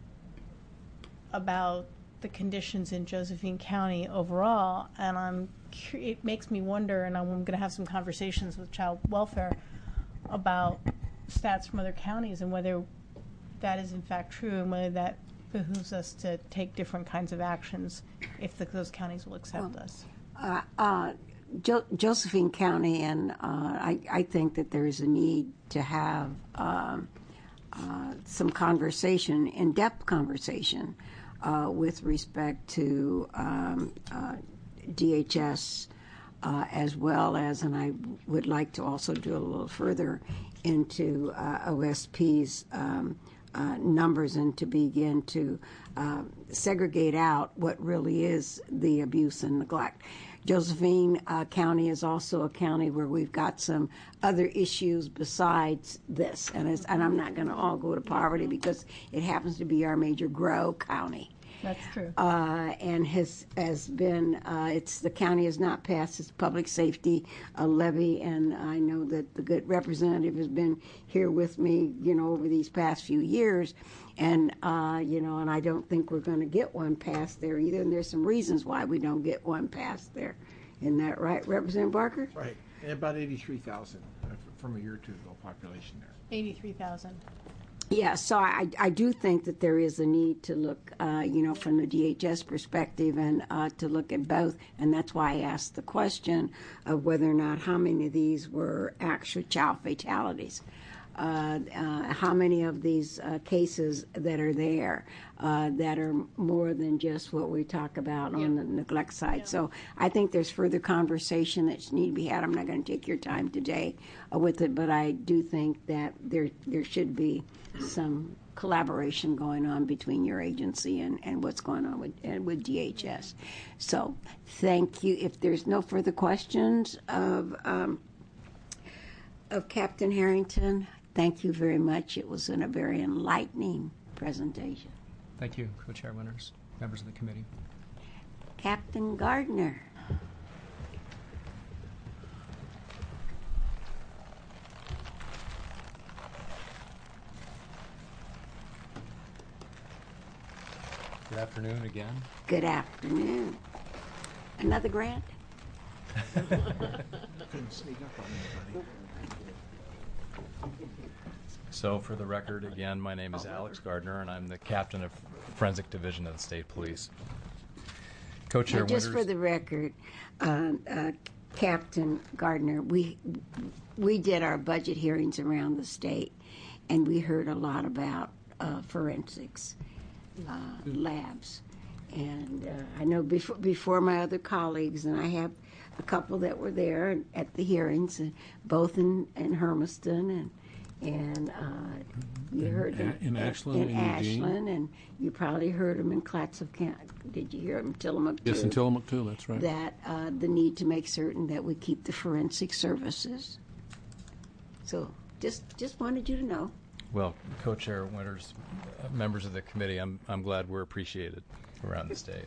about the conditions in Josephine County overall, and I'm cu- it makes me wonder, and I'm going to have some conversations with child welfare about stats from other counties and whether that is in fact true and whether that behooves us to take different kinds of actions if the, those counties will accept Well, us. Uh, uh, jo- Josephine County, and uh, I, I think that there is a need to have um, uh, some conversation, in-depth conversation, uh, with respect to um, uh, D H S, uh, as well as, and I would like to also do a little further into uh, O S P's um, uh, numbers and to begin to uh, segregate out what really is the abuse and neglect. Josephine uh, County is also a county where we've got some other issues besides this, and, it's, and I'm not going to all go to poverty because it happens to be our major grow county. That's true. Uh, and has has been uh, it's the county has not passed its public safety uh, levy, and I know that the good representative has been here with me, you know, over these past few years, and uh, you know, and I don't think we're going to get one passed there either. And there's some reasons why we don't get one passed there. Isn't that right, Representative Barker? Right, and about eighty-three thousand uh, from a year or two ago population there. eighty-three thousand. Yeah, so I, I do think that there is a need to look, uh, you know, from the D H S perspective and uh, to look at both. And that's why I asked the question of whether or not how many of these were actual child fatalities. Uh, uh, how many of these uh, cases that are there uh, that are more than just what we talk about Yeah. on the neglect side. Yeah. So I think there's further conversation that need to be had. I'm not going to take your time today uh, with it, but I do think that there there should be some collaboration going on between your agency and, and what's going on with and with D H S. So thank you. If there's no further questions of um, of Captain Harrington, thank you very much. It was in a very enlightening presentation. Thank you, Co-Chair Winters, members of the committee. Captain Gardner. Good afternoon again. Good afternoon. Another grant? Couldn't sneak up on anybody. So for the record, again, my name is Alex Gardner, and I'm the captain of Forensic Division of the State Police. Co-Chair Now, just Winters. for the record, uh, uh, Captain Gardner, we we did our budget hearings around the state, and we heard a lot about uh, forensics uh, labs. And uh, I know before before my other colleagues, and I have a couple that were there at the hearings, uh, both in, in Hermiston and and uh, you In- heard them in at- Ashland in and Eugene. Ashland, and you probably heard them in Clatsop County. Did you hear them in Tillamook Yes, too? in Tillamook too, that's right. That uh, the need to make certain that we keep the forensic services. So just just wanted you to know. Well, Co-Chair Winters, uh, members of the committee, I'm I'm glad we're appreciated around the state.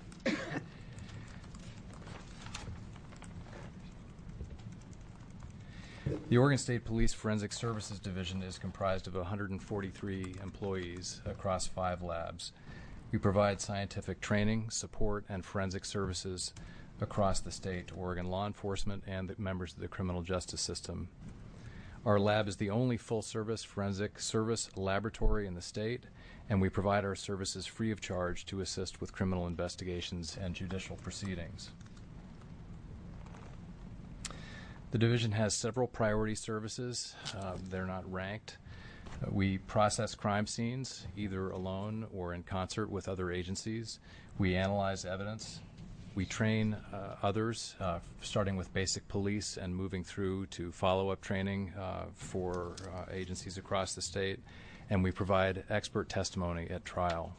The Oregon State Police Forensic Services Division is comprised of one hundred forty-three employees across five labs. We provide scientific training, support, and forensic services across the state to Oregon law enforcement and the members of the criminal justice system. Our lab is the only full-service forensic service laboratory in the state, and we provide our services free of charge to assist with criminal investigations and judicial proceedings. The division has several priority services. Uh, they're not ranked. Uh, we process crime scenes, either alone or in concert with other agencies. We analyze evidence. We train uh, others, uh, starting with basic police and moving through to follow-up training uh, for uh, agencies across the state. And we provide expert testimony at trial.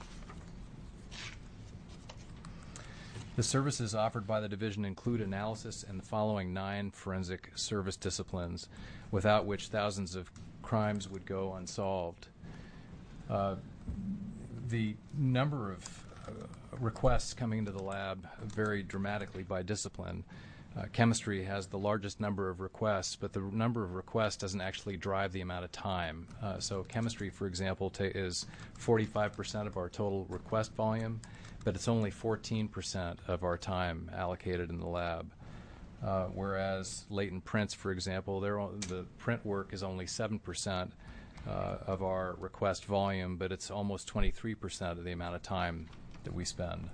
The services offered by the division include analysis in the following nine forensic service disciplines, without which thousands of crimes would go unsolved. Uh, the number of uh, requests coming into the lab vary dramatically by discipline. Uh, chemistry has the largest number of requests, but the number of requests doesn't actually drive the amount of time. Uh, so chemistry, for example, ta is forty-five percent of our total request volume, but it's only fourteen percent of our time allocated in the lab. Uh, whereas latent prints, for example, they're o- the print work is only seven percent uh, of our request volume, but it's almost twenty-three percent of the amount of time that we spend.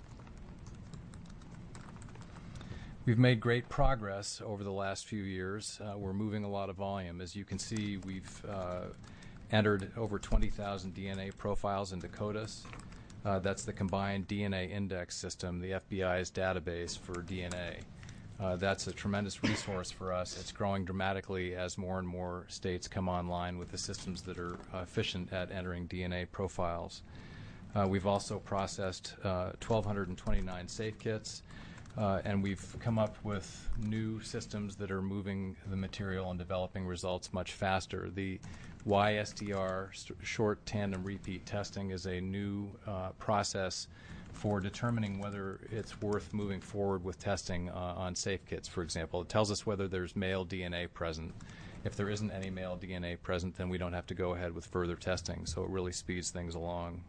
We've made great progress over the last few years. Uh, we're moving a lot of volume. As you can see, we've uh, entered over twenty thousand D N A profiles into CODIS. Uh, that's the Combined D N A Index System, the F B I's database for D N A. Uh, that's a tremendous resource for us. It's growing dramatically as more and more states come online with the systems that are uh, efficient at entering D N A profiles. Uh, we've also processed uh, one thousand two hundred twenty-nine safe kits. Uh, and we've come up with new systems that are moving the material and developing results much faster. The Y S T R, st- short tandem repeat testing, is a new uh, process for determining whether it's worth moving forward with testing uh, on safe kits, for example. It tells us whether there's male D N A present. If there isn't any male D N A present, then we don't have to go ahead with further testing, so it really speeds things along.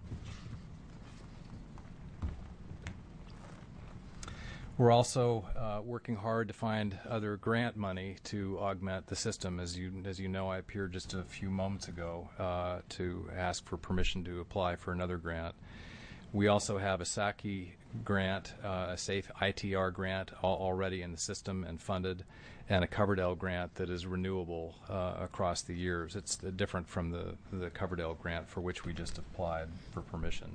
We're also uh, working hard to find other grant money to augment the system. As you as you know, I appeared just a few moments ago uh, to ask for permission to apply for another grant. We also have a SACI grant, uh, a SAFE I T R grant al- already in the system and funded, and a Coverdell grant that is renewable uh, across the years. It's uh, different from the, the Coverdell grant for which we just applied for permission.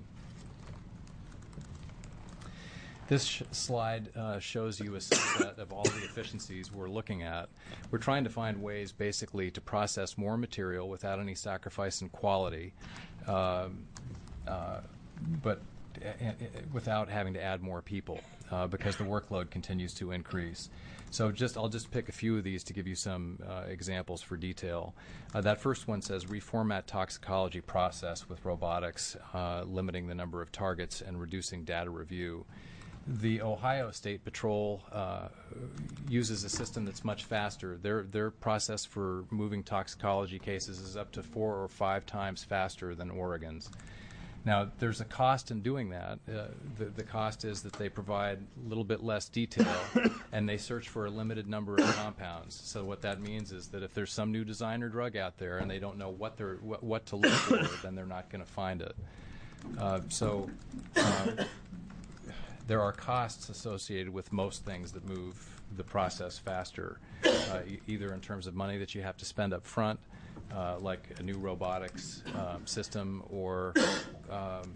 This sh- slide uh, shows you a set of all the efficiencies we're looking at. We're trying to find ways basically to process more material without any sacrifice in quality, um, uh, but uh, uh, without having to add more people uh, because the workload continues to increase. So just I'll just pick a few of these to give you some uh, examples for detail. Uh, that first one says reformat toxicology process with robotics, uh, limiting the number of targets and reducing data review. The Ohio State Patrol uh, uses a system that's much faster. Their their process for moving toxicology cases is up to four or five times faster than Oregon's. Now, there's a cost in doing that. Uh, the, the cost is that they provide a little bit less detail, and they search for a limited number of compounds. So what that means is that if there's some new designer drug out there and they don't know what they're what, what to look for, then they're not going to find it. Uh, so. Uh, There are costs associated with most things that move the process faster, uh, e- either in terms of money that you have to spend up front, uh, like a new robotics um, system, or um,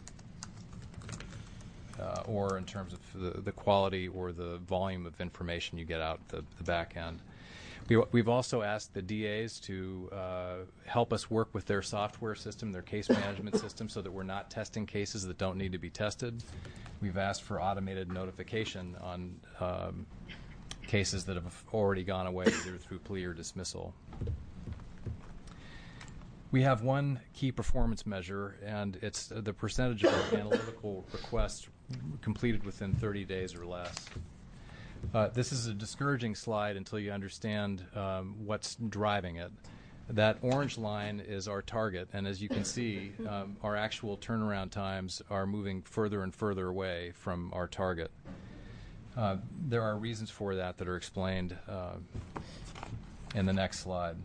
uh, or in terms of the, the quality or the volume of information you get out the, the back end. We, we've also asked the D As to uh, help us work with their software system, their case management system, so that we're not testing cases that don't need to be tested. We've asked for automated notification on um, cases that have already gone away either through plea or dismissal. We have one key performance measure, and it's the percentage of analytical requests completed within thirty days or less. Uh, this is a discouraging slide until you understand um, what's driving it. That orange line is our target, and as you can see, um, our actual turnaround times are moving further and further away from our target. Uh, there are reasons for that that are explained uh, in the next slide.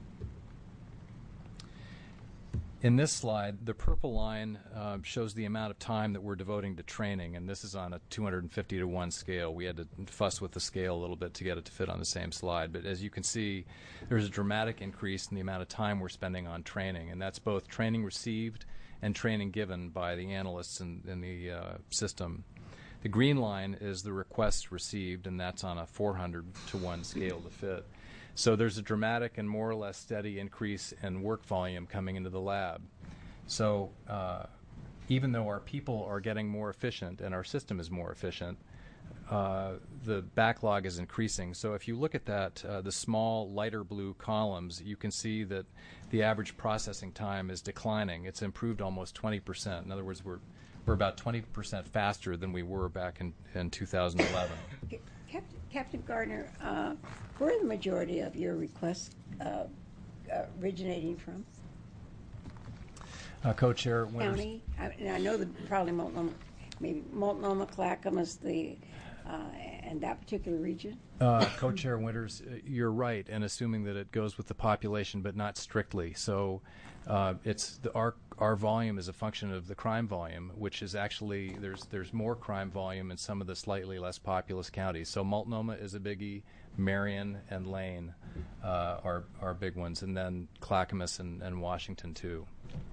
In this slide, the purple line uh, shows the amount of time that we're devoting to training, and this is on a two hundred fifty to one scale. We had to fuss with the scale a little bit to get it to fit on the same slide. But as you can see, there's a dramatic increase in the amount of time we're spending on training, and that's both training received and training given by the analysts in, in the uh, system. The green line is the requests received, and that's on a four hundred to one scale to fit. So there's a dramatic and more or less steady increase in work volume coming into the lab. So uh, even though our people are getting more efficient and our system is more efficient, uh, the backlog is increasing. So if you look at that, uh, the small lighter blue columns, you can see that the average processing time is declining. It's improved almost twenty percent. In other words, we're we're about twenty percent faster than we were back in, in two thousand eleven. Captain, Captain Gardner, uh, where are the majority of your requests uh, uh, originating from? Uh, Co-Chair Winters. County? I, and I know that probably Multnomah, maybe Multnomah, Clackamas, the uh, and that particular region. Uh, Co-Chair Winters, uh, you're right, and assuming that it goes with the population, but not strictly. So, uh, it's the, our our volume is a function of the crime volume, which is actually there's there's more crime volume in some of the slightly less populous counties. So Multnomah is a biggie, Marion and Lane uh, are are big ones, and then Clackamas and, and Washington too.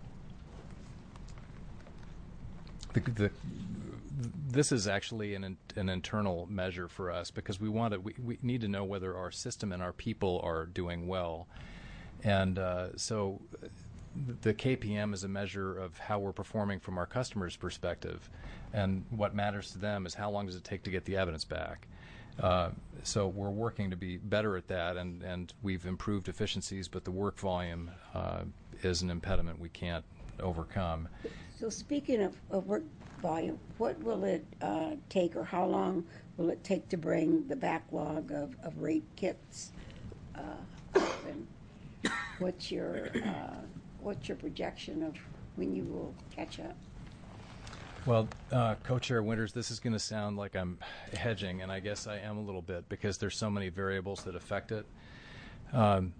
The, the, this is actually an an internal measure for us because we want to we, we need to know whether our system and our people are doing well, and uh, so the K P M is a measure of how we're performing from our customers' perspective, and what matters to them is how long does it take to get the evidence back. Uh, so we're working to be better at that, and, and we've improved efficiencies, but the work volume uh, is an impediment we can't overcome. So speaking of, of work volume, what will it uh, take, or how long will it take to bring the backlog of, of rape kits uh, up? And what's your uh, what's your projection of when you will catch up? Well, uh, Co-Chair Winters, this is going to sound like I'm hedging, and I guess I am a little bit because there's so many variables that affect it. Um,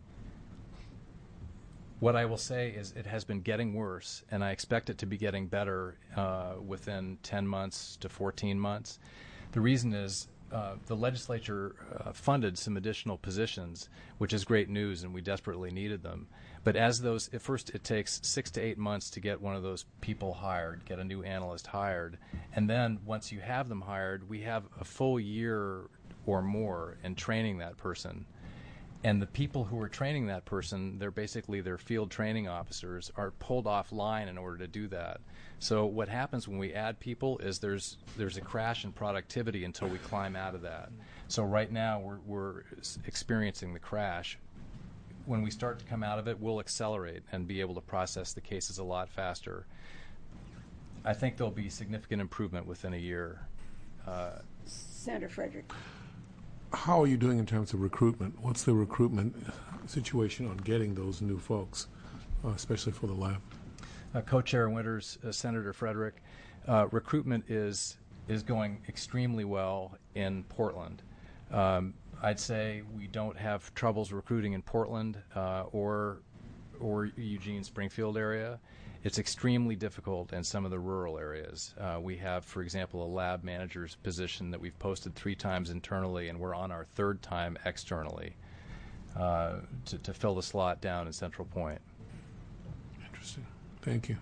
what I will say is it has been getting worse, and I expect it to be getting better uh, within ten months to fourteen months. The reason is uh, the legislature uh, funded some additional positions, which is great news, and we desperately needed them. But as those, at first it takes six to eight months to get one of those people hired, get a new analyst hired. And then once you have them hired, we have a full year or more in training that person. And the people who are training that person, they're basically their field training officers, are pulled offline in order to do that. So what happens when we add people is there's there's a crash in productivity until we climb out of that. So right now we're, we're experiencing the crash. When we start to come out of it, we'll accelerate and be able to process the cases a lot faster. I think there'll be significant improvement within a year. Uh, Senator Frederick. How are you doing in terms of recruitment? What's the recruitment situation on getting those new folks, uh, especially for the lab? Uh, Co-Chair Winters, uh, Senator Frederick, uh, recruitment is is going extremely well in Portland. Um, I'd say we don't have troubles recruiting in Portland uh, or or Eugene, Springfield area. It's extremely difficult in some of the rural areas. Uh, we have, for example, a lab manager's position that we've posted three times internally, and we're on our third time externally uh, to, to fill the slot down in Central Point. Interesting. Thank you.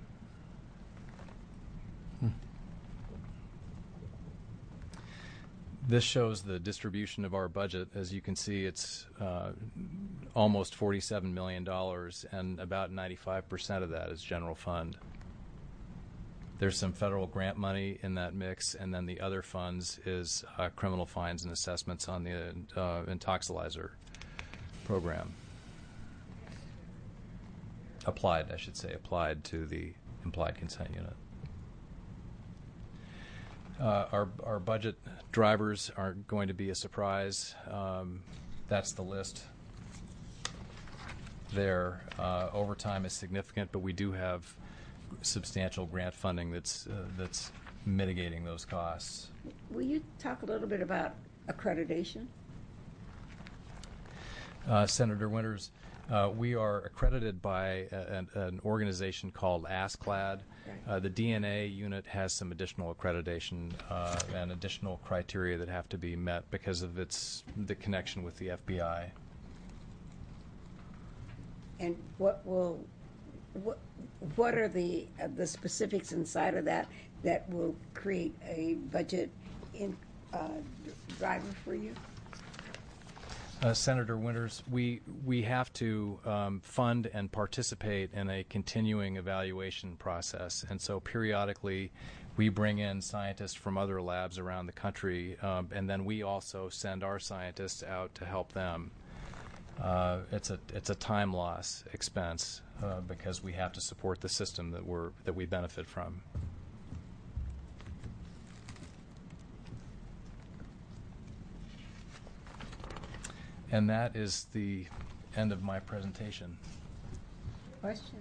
This shows the distribution of our budget. As you can see, it's uh, almost forty-seven million dollars, and about ninety-five percent of that is general fund. There's some federal grant money in that mix, and then the other funds is uh, criminal fines and assessments on the uh, Intoxilizer program. Applied, I should say, applied to the implied consent unit. Uh, our, our budget drivers aren't going to be a surprise. Um, that's the list there. Uh, overtime is significant, but we do have substantial grant funding that's, uh, that's mitigating those costs. Will you talk a little bit about accreditation? Uh, Senator Winters, uh, we are accredited by a, an, an organization called ASCLAD. Uh, the D N A unit has some additional accreditation uh, and additional criteria that have to be met because of its the connection with the F B I. And what will what what are the uh, the specifics inside of that that will create a budget in uh, driver for you? Uh, Senator Winters, we we have to um, fund and participate in a continuing evaluation process, and so periodically we bring in scientists from other labs around the country, um, and then we also send our scientists out to help them. Uh, it's a it's a time loss expense uh, because we have to support the system that we're that we benefit from. And that is the end of my presentation. Question?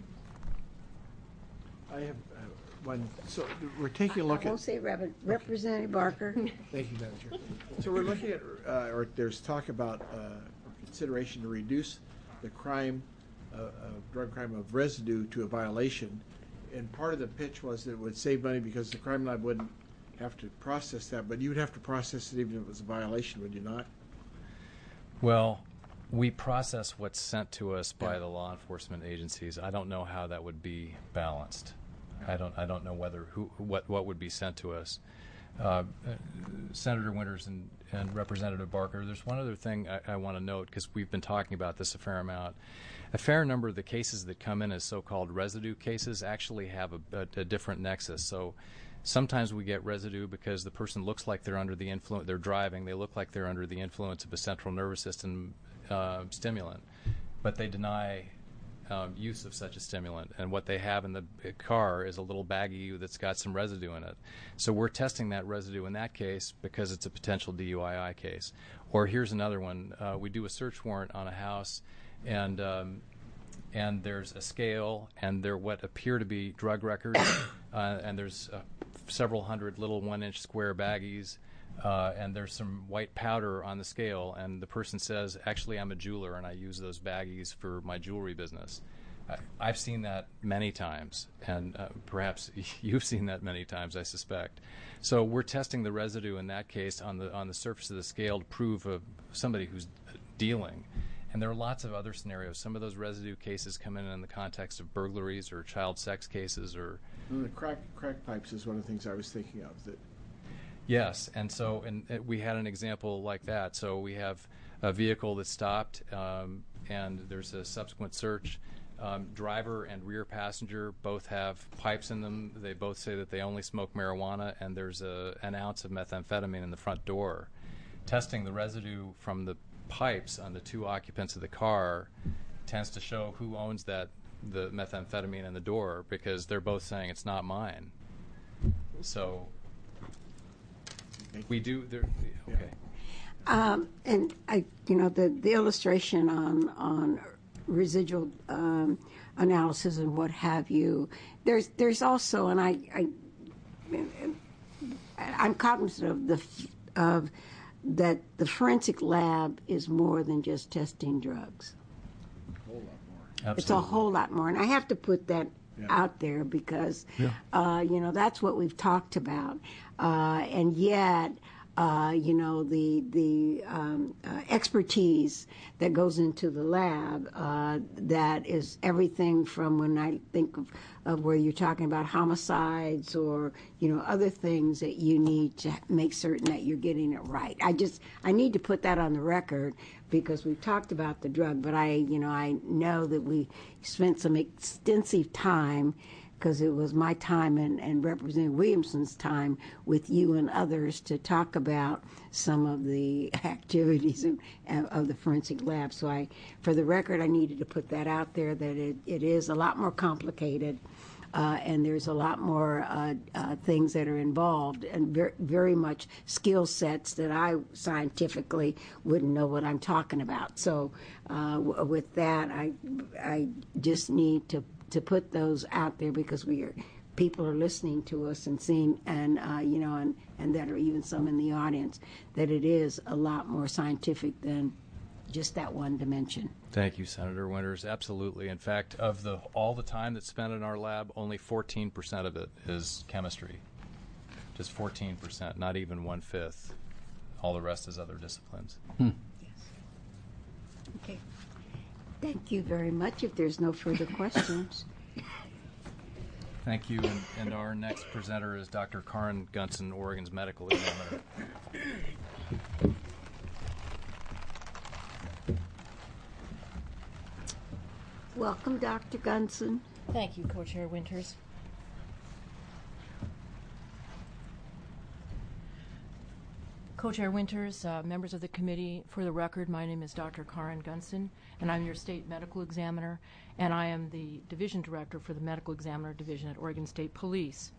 I have uh, one. So we're taking a look I at. won't say Rep- Representative Barker. Thank you, Madam Chair. So we're looking at, uh, or there's talk about uh, consideration to reduce the crime, uh, of drug crime of residue to a violation. And part of the pitch was that it would save money because the crime lab wouldn't have to process that, but you would have to process it even if it was a violation, would you not? Well, we process what's sent to us by the law enforcement agencies. I don't know how that would be balanced. I don't. I don't know whether who what what would be sent to us. Uh, Senator Winters, in and Representative Barker, there's one other thing I, I want to note, because we've been talking about this a fair amount. A fair number of the cases that come in as so-called residue cases actually have a, a, a different nexus. So sometimes we get residue because the person looks like they're under the influence, they're driving, they look like they're under the influence of a central nervous system uh, stimulant, but they deny um, use of such a stimulant. And what they have in the car is a little baggie that's got some residue in it. So we're testing that residue in that case because it's a potential D U I I case. Or here's another one. Uh, we do a search warrant on a house, and um, and there's a scale, and there what appear to be drug records, uh, and there's uh, several hundred little one-inch square baggies, uh, and there's some white powder on the scale, and the person says, actually, I'm a jeweler, and I use those baggies for my jewelry business. I, I've seen that many times, and uh, perhaps you've seen that many times, I suspect. So we're testing the residue in that case on the on the surface of the scale to prove of somebody who's dealing. And there are lots of other scenarios. Some of those residue cases come in in the context of burglaries or child sex cases, or And the crack crack pipes is one of the things I was thinking of. That yes, and so and uh, we had an example like that. So we have a vehicle that stopped, um, and there's a subsequent search. Um, driver and rear passenger both have pipes in them. They both say that they only smoke marijuana, and there's a, an ounce of methamphetamine in the front door. Testing the residue from the pipes on the two occupants of the car tends to show who owns that the methamphetamine in the door, because they're both saying it's not mine. So we do there, okay. Um, and I, you know, the, the illustration on on residual um, analysis and what have you. There's there's also, and I, I I'm cognizant of the of that the forensic lab is more than just testing drugs. a whole lot more. Absolutely. It's a whole lot more, and I have to put that Yeah. out there because, Yeah. uh, you know, that's what we've talked about, uh, and yet, uh, you know, the the um, uh, expertise that goes into the lab, uh, that is everything from when I think of, of where you're talking about homicides or, you know, other things that you need to make certain that you're getting it right. I just, I need to put that on the record because we've talked about the drug, but I, you know, I know that we spent some extensive time, because it was my time and, and Representative Williamson's time with you and others to talk about some of the activities of, of the forensic lab. So I, for the record, I needed to put that out there, that it, it is a lot more complicated, uh, and there's a lot more uh, uh, things that are involved, and ver- very much skill sets that I scientifically wouldn't know what I'm talking about. So uh, w- with that, I, I just need to to put those out there because we are, people are listening to us and seeing, and uh, you know, and, and that are even some in the audience, that it is a lot more scientific than just that one dimension. Thank you, Senator Winters. Absolutely. In fact, of the all the time that's spent in our lab, only fourteen percent of it is chemistry. Just fourteen percent, not even one-fifth. All the rest is other disciplines. Yes. Okay. Thank you very much. If there's no further questions. Thank you. And, and our next presenter is Doctor Karen Gunson, Oregon's medical examiner. Welcome, Doctor Gunson. Thank you, Co-Chair Winters. Co-Chair Winters, uh, members of the committee, for the record, my name is Doctor Karen Gunson, and I'm your state medical examiner, and I am the division director for the medical examiner division at Oregon State Police.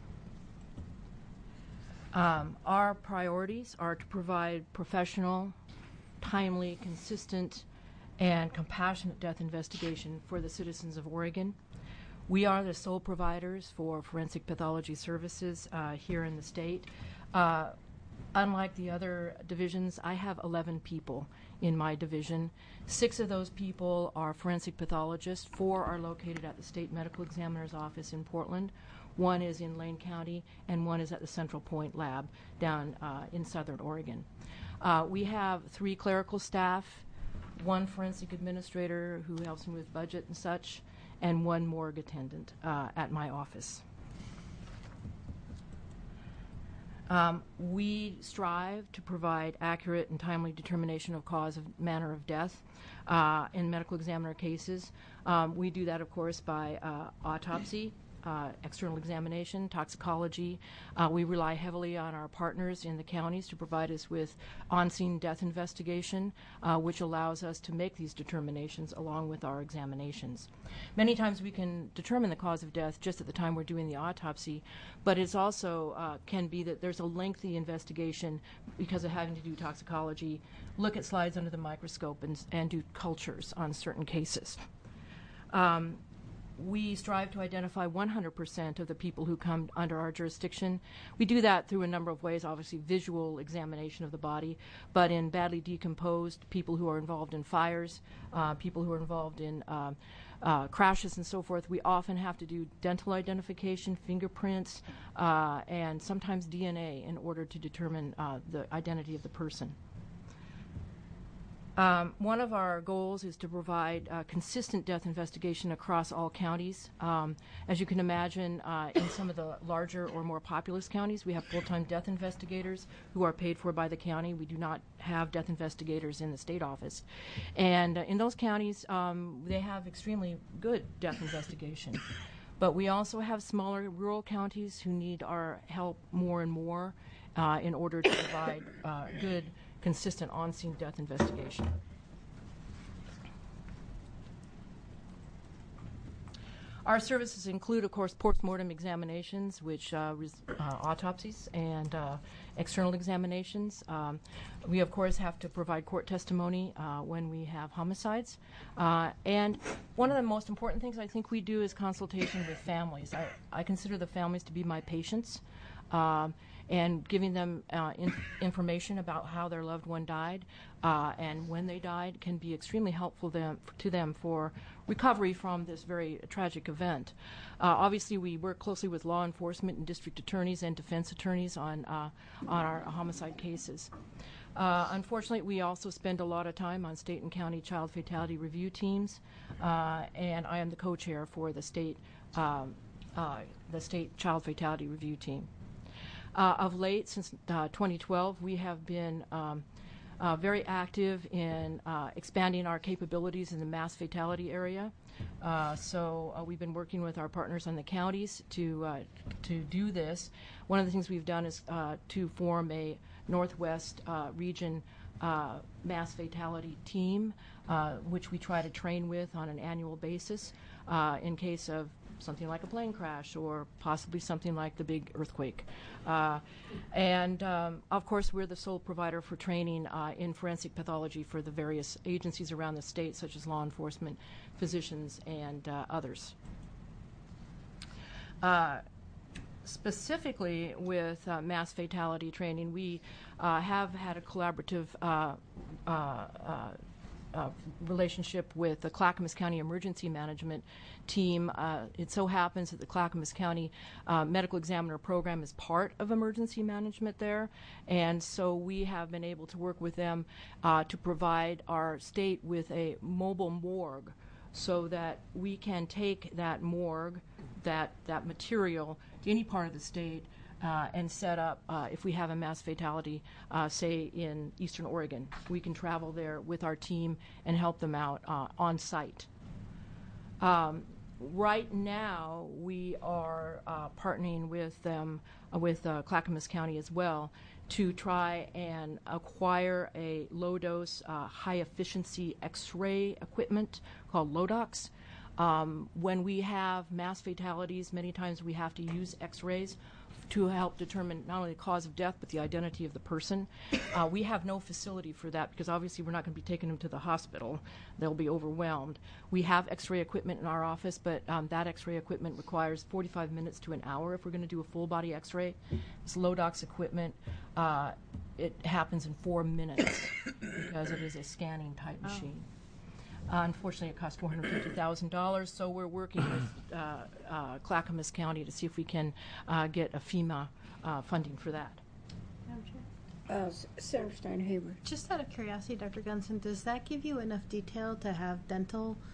Um, our priorities are to provide professional, timely, consistent, and compassionate death investigation for the citizens of Oregon. We are the sole providers for forensic pathology services uh, here in the state. Uh, unlike the other divisions, I have eleven people in my division. Six of those people are forensic pathologists. Four are located at the State Medical Examiner's office in Portland. One is in Lane County, and one is at the Central Point Lab down uh, in Southern Oregon. Uh, we have three clerical staff, one forensic administrator who helps me with budget and such, and one morgue attendant uh, at my office. Um, we strive to provide accurate and timely determination of cause of manner of death uh, in medical examiner cases. Um, we do that, of course, by uh, autopsy, uh, external examination, toxicology. Uh, we rely heavily on our partners in the counties to provide us with on-scene death investigation, uh, which allows us to make these determinations along with our examinations. Many times we can determine the cause of death just at the time we're doing the autopsy, but it's also uh, can be that there's a lengthy investigation because of having to do toxicology, look at slides under the microscope, and, and do cultures on certain cases. Um, We strive to identify one hundred percent of the people who come under our jurisdiction. We do that through a number of ways, obviously visual examination of the body, but in badly decomposed, people who are involved in fires, uh, people who are involved in uh, uh, crashes and so forth. We often have to do dental identification, fingerprints, uh, and sometimes D N A in order to determine uh, the identity of the person. Um, one of our goals is to provide uh, consistent death investigation across all counties. Um, as you can imagine, uh, in some of the larger or more populous counties, we have full-time death investigators who are paid for by the county. We do not have death investigators in the state office. And uh, in those counties, um, they have extremely good death investigation. But we also have smaller rural counties who need our help more and more uh, in order to provide uh, good, consistent on-scene death investigation. Our services include, of course, post-mortem examinations, which uh, res- uh, autopsies and uh, external examinations. Um, we, of course, have to provide court testimony uh, when we have homicides. Uh, and one of the most important things I think we do is consultation with families. I, I consider the families to be my patients. Um, and giving them uh, in- information about how their loved one died uh, and when they died can be extremely helpful them, to them for recovery from this very tragic event. Uh, obviously, we work closely with law enforcement and district attorneys and defense attorneys on, uh, on our homicide cases. Uh, unfortunately, we also spend a lot of time on state and county child fatality review teams, uh, and I am the co-chair for the state, um, uh, the state child fatality review team. Uh, of late, since uh, twenty twelve, we have been um, uh, very active in uh, expanding our capabilities in the mass fatality area. Uh, so uh, we've been working with our partners on the counties to uh, to do this. One of the things we've done is uh, to form a Northwest uh, region uh, mass fatality team, uh, which we try to train with on an annual basis uh, in case of something like a plane crash or possibly something like the big earthquake. Uh, and, um, of course, we're the sole provider for training uh, in forensic pathology for the various agencies around the state, such as law enforcement, physicians, and uh, others. Uh, specifically with uh, mass fatality training, we uh, have had a collaborative uh, uh, uh, Uh, relationship with the Clackamas County Emergency Management Team. Uh, it so happens that the Clackamas County uh, Medical Examiner Program is part of emergency management there, and so we have been able to work with them uh, to provide our state with a mobile morgue so that we can take that morgue, that, that material, to any part of the state Uh, and set up, uh, if we have a mass fatality, uh, say in Eastern Oregon, we can travel there with our team and help them out uh, on site. Um, right now, we are uh, partnering with them, uh, with uh, Clackamas County as well, to try and acquire a low-dose, uh, high-efficiency X-ray equipment called Lodox. Um, when we have mass fatalities, many times we have to use X-rays to help determine not only the cause of death but the identity of the person. Uh, we have no facility for that because obviously we're not going to be taking them to the hospital. They'll be overwhelmed. We have X-ray equipment in our office, but um, that X-ray equipment requires forty-five minutes to an hour if we're going to do a full-body X-ray. This Lodox equipment, uh, it happens in four minutes because it is a scanning type Oh. machine. Uh, unfortunately, it costs four hundred fifty thousand dollars, so we're working with uh, uh, Clackamas County to see if we can uh, get a FEMA uh, funding for that. Madam Chair? Uh, S- Senator Steiner Hayward. Just out of curiosity, Doctor Gunson, does that give you enough detail to have dental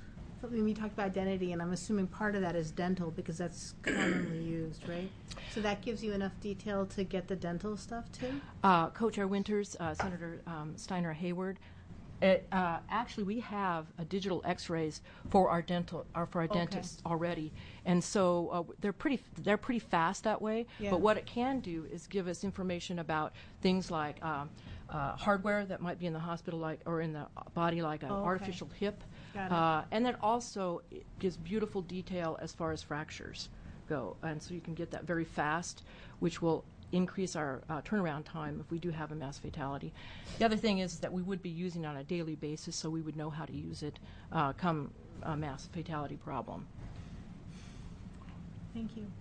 when we talked about identity, and I'm assuming part of that is dental because that's commonly used, right? So that gives you enough detail to get the dental stuff too? Uh, Co-Chair Winters, uh, Senator um, Steiner Hayward, it, uh, actually we have uh, digital X-rays for our dental, or for our Okay. dentists already, and so uh, they're pretty they're pretty fast that way. Yeah. But what it can do is give us information about things like um, uh, hardware that might be in the hospital, like or in the body, like an Oh, okay. artificial hip, Got it. uh, and then also it gives beautiful detail as far as fractures go, and so you can get that very fast, which will increase our uh, turnaround time if we do have a mass fatality. The other thing is that we would be using it on a daily basis, so we would know how to use it uh, come a mass fatality problem. Thank you.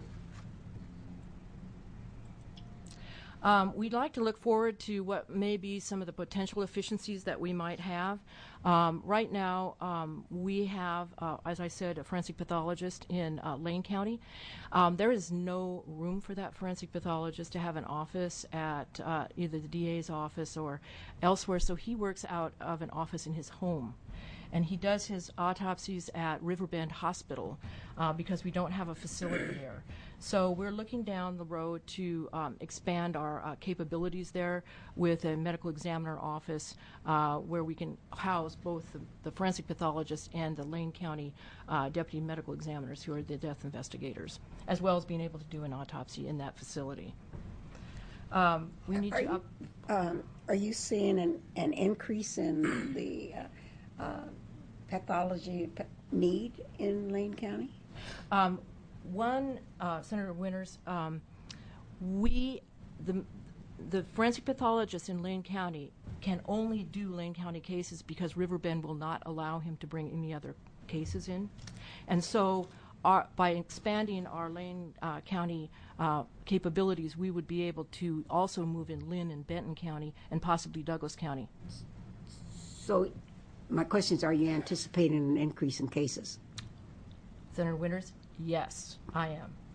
Um, we'd like to look forward to what may be some of the potential efficiencies that we might have. Um, right now, um, we have, uh, as I said, a forensic pathologist in uh, Lane County. Um, there is no room for that forensic pathologist to have an office at uh, either the D A's office or elsewhere, so he works out of an office in his home. And he does his autopsies at Riverbend Hospital uh, because we don't have a facility there. So we're looking down the road to um, expand our uh, capabilities there with a medical examiner office uh, where we can house both the, the forensic pathologist and the Lane County uh, deputy medical examiners who are the death investigators, as well as being able to do an autopsy in that facility. Um, we need Are to you, up. um, are you seeing an, an increase in the uh, uh, pathology pa- need in Lane County? Um, one, uh, Senator Winters, um, we, the, the forensic pathologist in Lane County can only do Lane County cases because Riverbend will not allow him to bring any other cases in. And so our, by expanding our Lane uh, County uh, capabilities, we would be able to also move in Lynn and Benton County and possibly Douglas County. So my question is, are you anticipating an increase in cases? Senator Winters, yes, I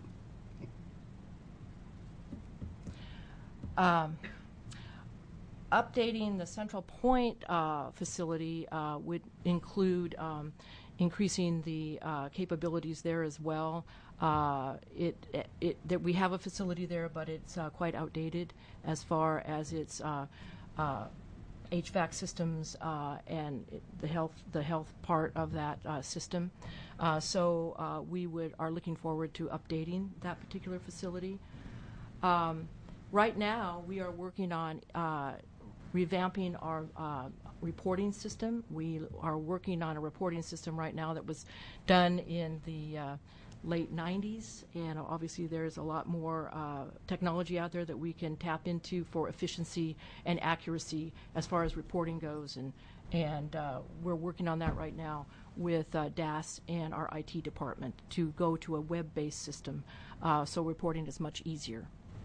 am. Um, updating the Central Point uh, facility uh, would include um, increasing the uh, capabilities there as well. Uh, it, it, it that we have a facility there, but it's uh, quite outdated as far as its uh, uh, H V A C systems uh, and it, the health the health part of that uh, system. Uh, so uh, we would are looking forward to updating that particular facility. Um, right now, we are working on uh, revamping our uh, reporting system. We are working on a reporting system right now that was done in the uh, late nineties, and obviously there's a lot more uh, technology out there that we can tap into for efficiency and accuracy as far as reporting goes, and and uh, we're working on that right now with uh, D A S and our I T department to go to a web-based system, uh, so reporting is much easier.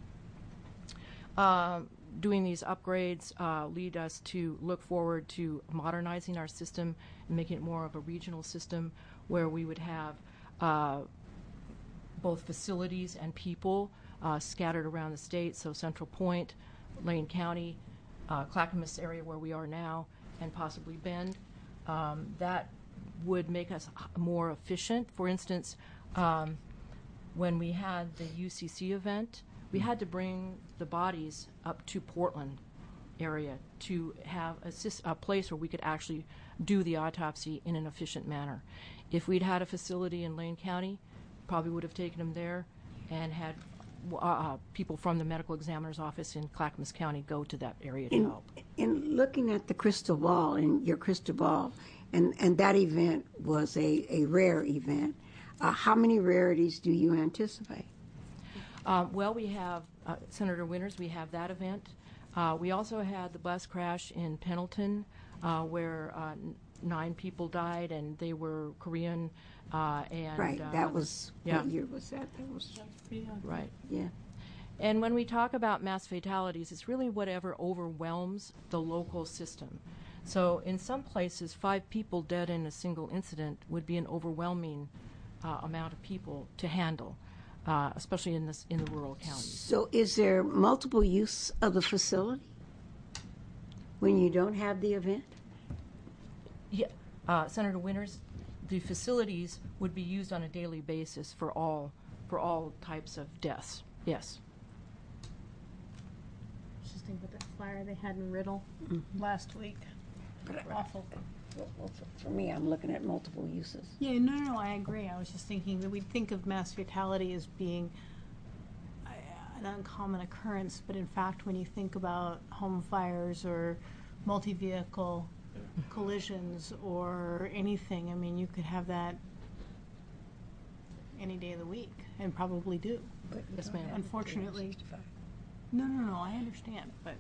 Uh, doing these upgrades uh, lead us to look forward to modernizing our system and making it more of a regional system where we would have uh, both facilities and people uh, scattered around the state, so Central Point, Lane County, uh, Clackamas area where we are now, and possibly Bend. Um, that would make us more efficient. For instance, um, when we had the U C C event, we had to bring the bodies up to Portland area to have a, a place where we could actually do the autopsy in an efficient manner. If we'd had a facility in Lane County, probably would have taken them there and had uh, uh, people from the medical examiner's office in Clackamas County go to that area to In, help. in looking at the crystal ball, and your crystal ball, and, and that event was a, a rare event, uh, how many rarities do you anticipate? Um, well, we have, uh, Senator Winters, we have that event. Uh, we also had the bus crash in Pendleton uh, where uh, n- nine people died, and they were Korean. Uh, and Right, uh, that was, yeah. what year was that? That was, Right. yeah. And when we talk about mass fatalities, it's really whatever overwhelms the local system. So in some places, five people dead in a single incident would be an overwhelming uh, amount of people to handle, uh, especially in this in the rural counties. So is there multiple use of the facility when you don't have the event? Yeah, uh, Senator Winters, the facilities would be used on a daily basis for all for all types of deaths. Yes. Just think about that flyer they had in Riddle Mm-hmm. last week. Awful. Well, well, for, for me, I'm looking at multiple uses. Yeah, no, no, no, I agree. I was just thinking that we'd think of mass fatality as being uh, an uncommon occurrence, but in fact, when you think about home fires or multi-vehicle collisions or anything, I mean, you could have that any day of the week, and probably do. But Yes, ma'am. Unfortunately. No, no, no, I understand, but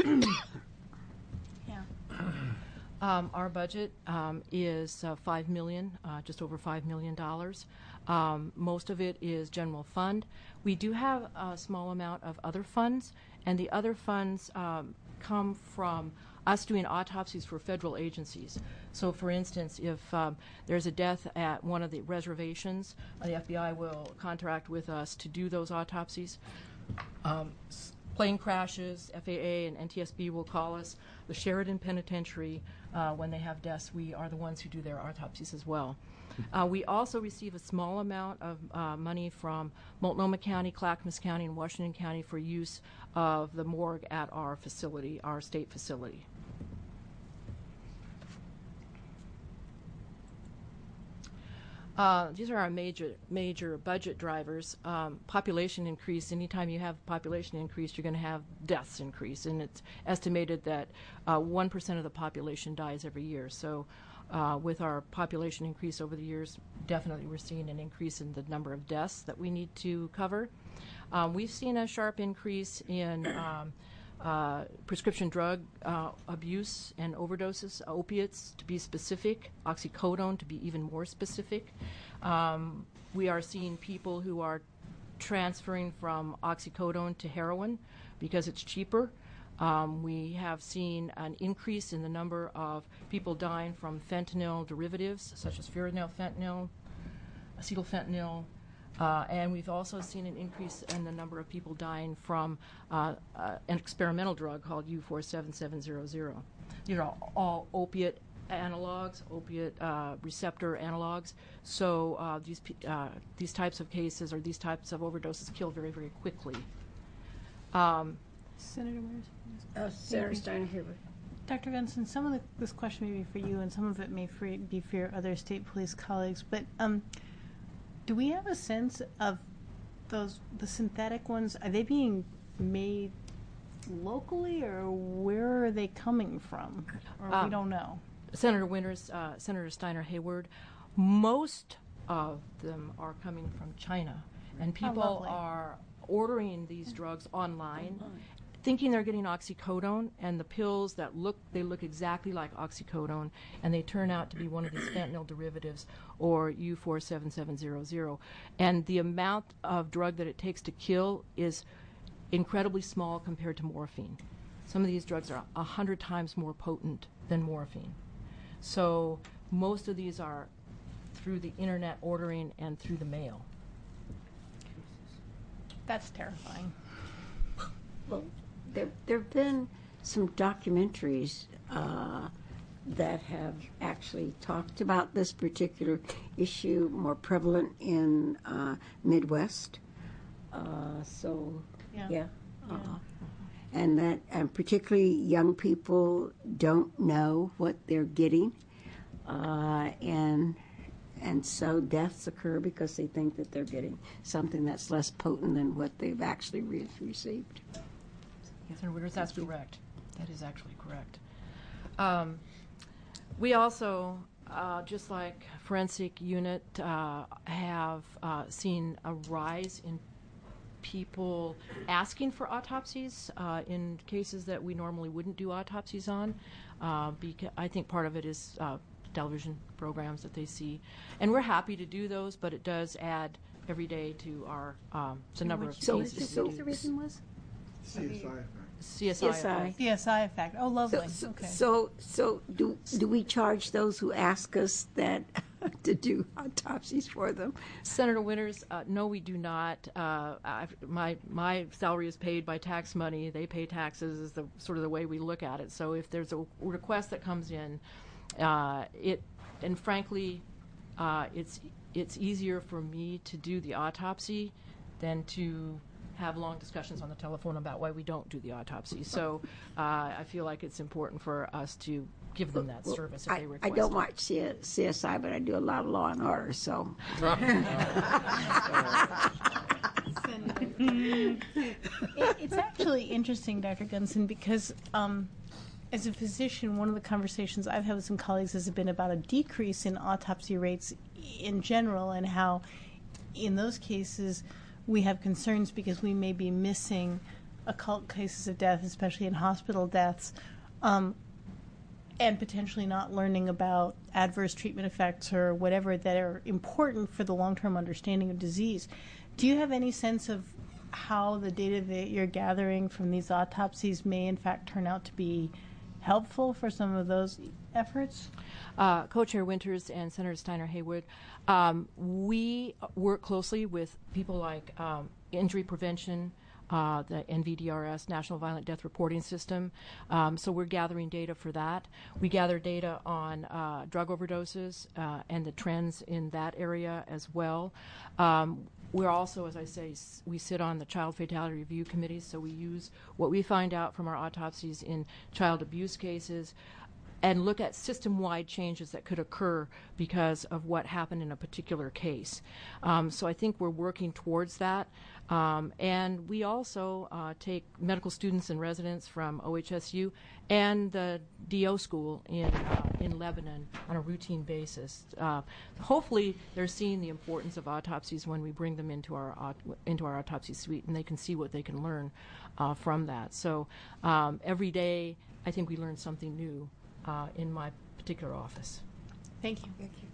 yeah. Um, our budget um, is uh, five million, uh, just over five million dollars. Um, most of it is general fund. We do have a small amount of other funds, and the other funds um, come from us doing autopsies for federal agencies. So, for instance, if um, there's a death at one of the reservations, uh, the F B I will contract with us to do those autopsies. Um, s- plane crashes, F A A and N T S B will call us. The Sheridan Penitentiary, uh, when they have deaths, we are the ones who do their autopsies as well. Uh, we also receive a small amount of uh, money from Multnomah County, Clackamas County, and Washington County for use of the morgue at our facility, our state facility. Uh, these are our major major budget drivers. Um, population increase. Anytime you have population increase, you're going to have deaths increase, and it's estimated that uh, one percent of the population dies every year. So, uh, with our population increase over the years, definitely we're seeing an increase in the number of deaths that we need to cover. Um, we've seen a sharp increase in um, uh, prescription drug uh, abuse and overdoses, opiates to be specific, oxycodone to be even more specific. Um, we are seeing people who are transferring from oxycodone to heroin because it's cheaper. Um, we have seen an increase in the number of people dying from fentanyl derivatives, such as fentanyl, fentanyl, acetylfentanyl, Uh, and we've also seen an increase in the number of people dying from uh, uh, an experimental drug called U four seven seven zero zero. These are all, all opiate analogs, opiate uh, receptor analogs. So uh, these pe- uh, these types of cases or these types of overdoses kill very, very quickly. Um, Senator, where's Uh, Senator Steiner here. Doctor Gunson, some of the, this question may be for you, and some of it may for, be for your other state police colleagues. But um, do we have a sense of those the synthetic ones? Are they being made locally, or where are they coming from? Or Um, we don't know. Senator Winters, uh, Senator Steiner Hayward, most of them are coming from China, and people lovely. are ordering these drugs online, thinking they're getting oxycodone, and the pills that look they look exactly like oxycodone, and they turn out to be one of these fentanyl derivatives or U four seven seven zero zero, and the amount of drug that it takes to kill is incredibly small compared to morphine. Some of these drugs are a hundred times more potent than morphine. So most of these are through the internet ordering and through the mail. That's terrifying. Well, there there have been some documentaries uh, that have actually talked about this particular issue, more prevalent in uh, Midwest. Uh, so, Yeah. yeah. Yeah. Uh, and that, and particularly young people don't know what they're getting, uh, and and so deaths occur because they think that they're getting something that's less potent than what they've actually re- received. Senator Winters, that's correct. That is actually correct. Um, we also, uh, just like forensic unit, uh, have uh, seen a rise in people asking for autopsies uh, in cases that we normally wouldn't do autopsies on. Uh, because I think part of it is uh, television programs that they see, and we're happy to do those, but it does add every day to our um, the number of So- cases so- we The do. reason was C S I effect. C S I. C S I. C S I effect. Oh, lovely. So, so, okay. so, so do do we charge those who ask us that to do autopsies for them? Senator Winters, uh, no, we do not. Uh, I've, my my salary is paid by tax money. They pay taxes. Is the sort of the way we look at it. So if there's a request that comes in, uh, it and frankly, uh, it's it's easier for me to do the autopsy than to have long discussions on the telephone about why we don't do the autopsy. So uh, I feel like it's important for us to give them that Well, service if I, they I request don't it. watch C S I, but I do a lot of Law and Order, so. It, it's actually interesting, Doctor Gunson, because um, as a physician, one of the conversations I've had with some colleagues has been about a decrease in autopsy rates in general, and how in those cases we have concerns because we may be missing occult cases of death, especially in hospital deaths, um, and potentially not learning about adverse treatment effects or whatever that are important for the long-term understanding of disease. Do you have any sense of how the data that you're gathering from these autopsies may in fact turn out to be helpful for some of those efforts? Uh, Co-Chair Winters and Senator Steiner Haywood, um, we work closely with people like um, injury prevention, uh, the N V D R S, National Violent Death Reporting System. Um, so we're gathering data for that. We gather data on uh, drug overdoses uh, and the trends in that area as well. Um, We're also, as I say, s- we sit on the Child Fatality Review Committee, so we use what we find out from our autopsies in child abuse cases and look at system-wide changes that could occur because of what happened in a particular case. Um, so I think we're working towards that. Um, and we also uh, take medical students and residents from O H S U and the D O school in uh, in Lebanon on a routine basis. Uh, hopefully, they're seeing the importance of autopsies when we bring them into our aut- into our autopsy suite, and they can see what they can learn uh, from that. So um, every day, I think we learn something new uh, in my particular office. Thank you. Thank you.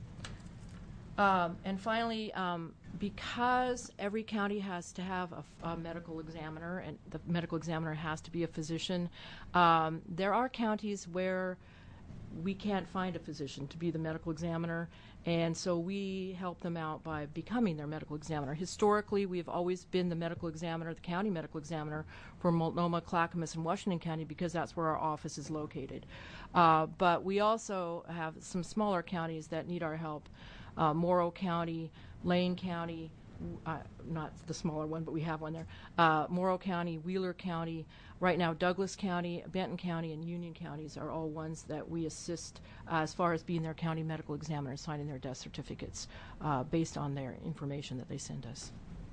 Um, and finally, um, because every county has to have a, f- a medical examiner, and the medical examiner has to be a physician, um, there are counties where we can't find a physician to be the medical examiner, and so we help them out by becoming their medical examiner. Historically, we've always been the medical examiner, the county medical examiner for Multnomah, Clackamas, and Washington County because that's where our office is located. Uh, but we also have some smaller counties that need our help. Uh, Morrow County, Lane County, uh, not the smaller one, but we have one there, uh, Morrow County, Wheeler County, right now Douglas County, Benton County, and Union counties are all ones that we assist uh, as far as being their county medical examiners, signing their death certificates uh, based on their information that they send us.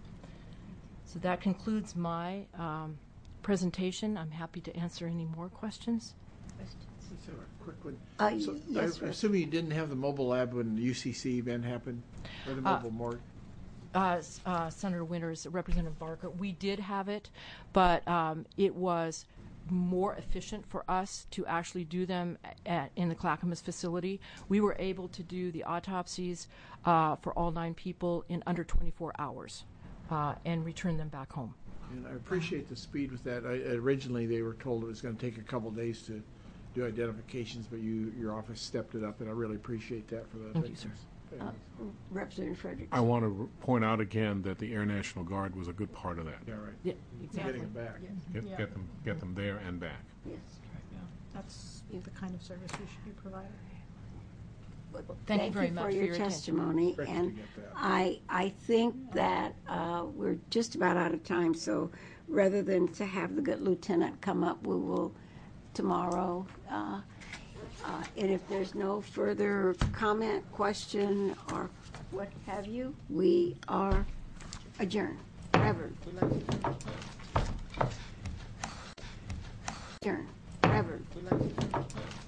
So that concludes my um, presentation. I'm happy to answer any more questions. Let's have a quick one. Uh, So yes, I'm sir. assuming you didn't have the mobile lab when the U C C event happened, or the Uh, mobile morgue? Uh, s- uh, Senator Winters, Representative Barker, we did have it, but um, it was more efficient for us to actually do them at, in the Clackamas facility. We were able to do the autopsies uh, for all nine people in under twenty-four hours uh, and return them back home. And I appreciate the speed with that. I, originally, they were told it was going to take a couple days to do identifications, but you, your office stepped it up, and I really appreciate that for the Thank you, victims. Uh, Representative Frederick. I want to point out again that the Air National Guard was a good part of that. Yeah, right. Yeah, exactly. Getting it back. Get, Yeah. get them, get them there and back. Yes. That's the kind of service we should be providing. Thank you very for much for your your attention. testimony, Great to and get that. I I think that uh, we're just about out of time. So rather than to have the good lieutenant come up, we will tomorrow. Uh, uh, and if there's no further comment, question, or what have you, we are adjourned. Reverend. Adjourned. Reverend.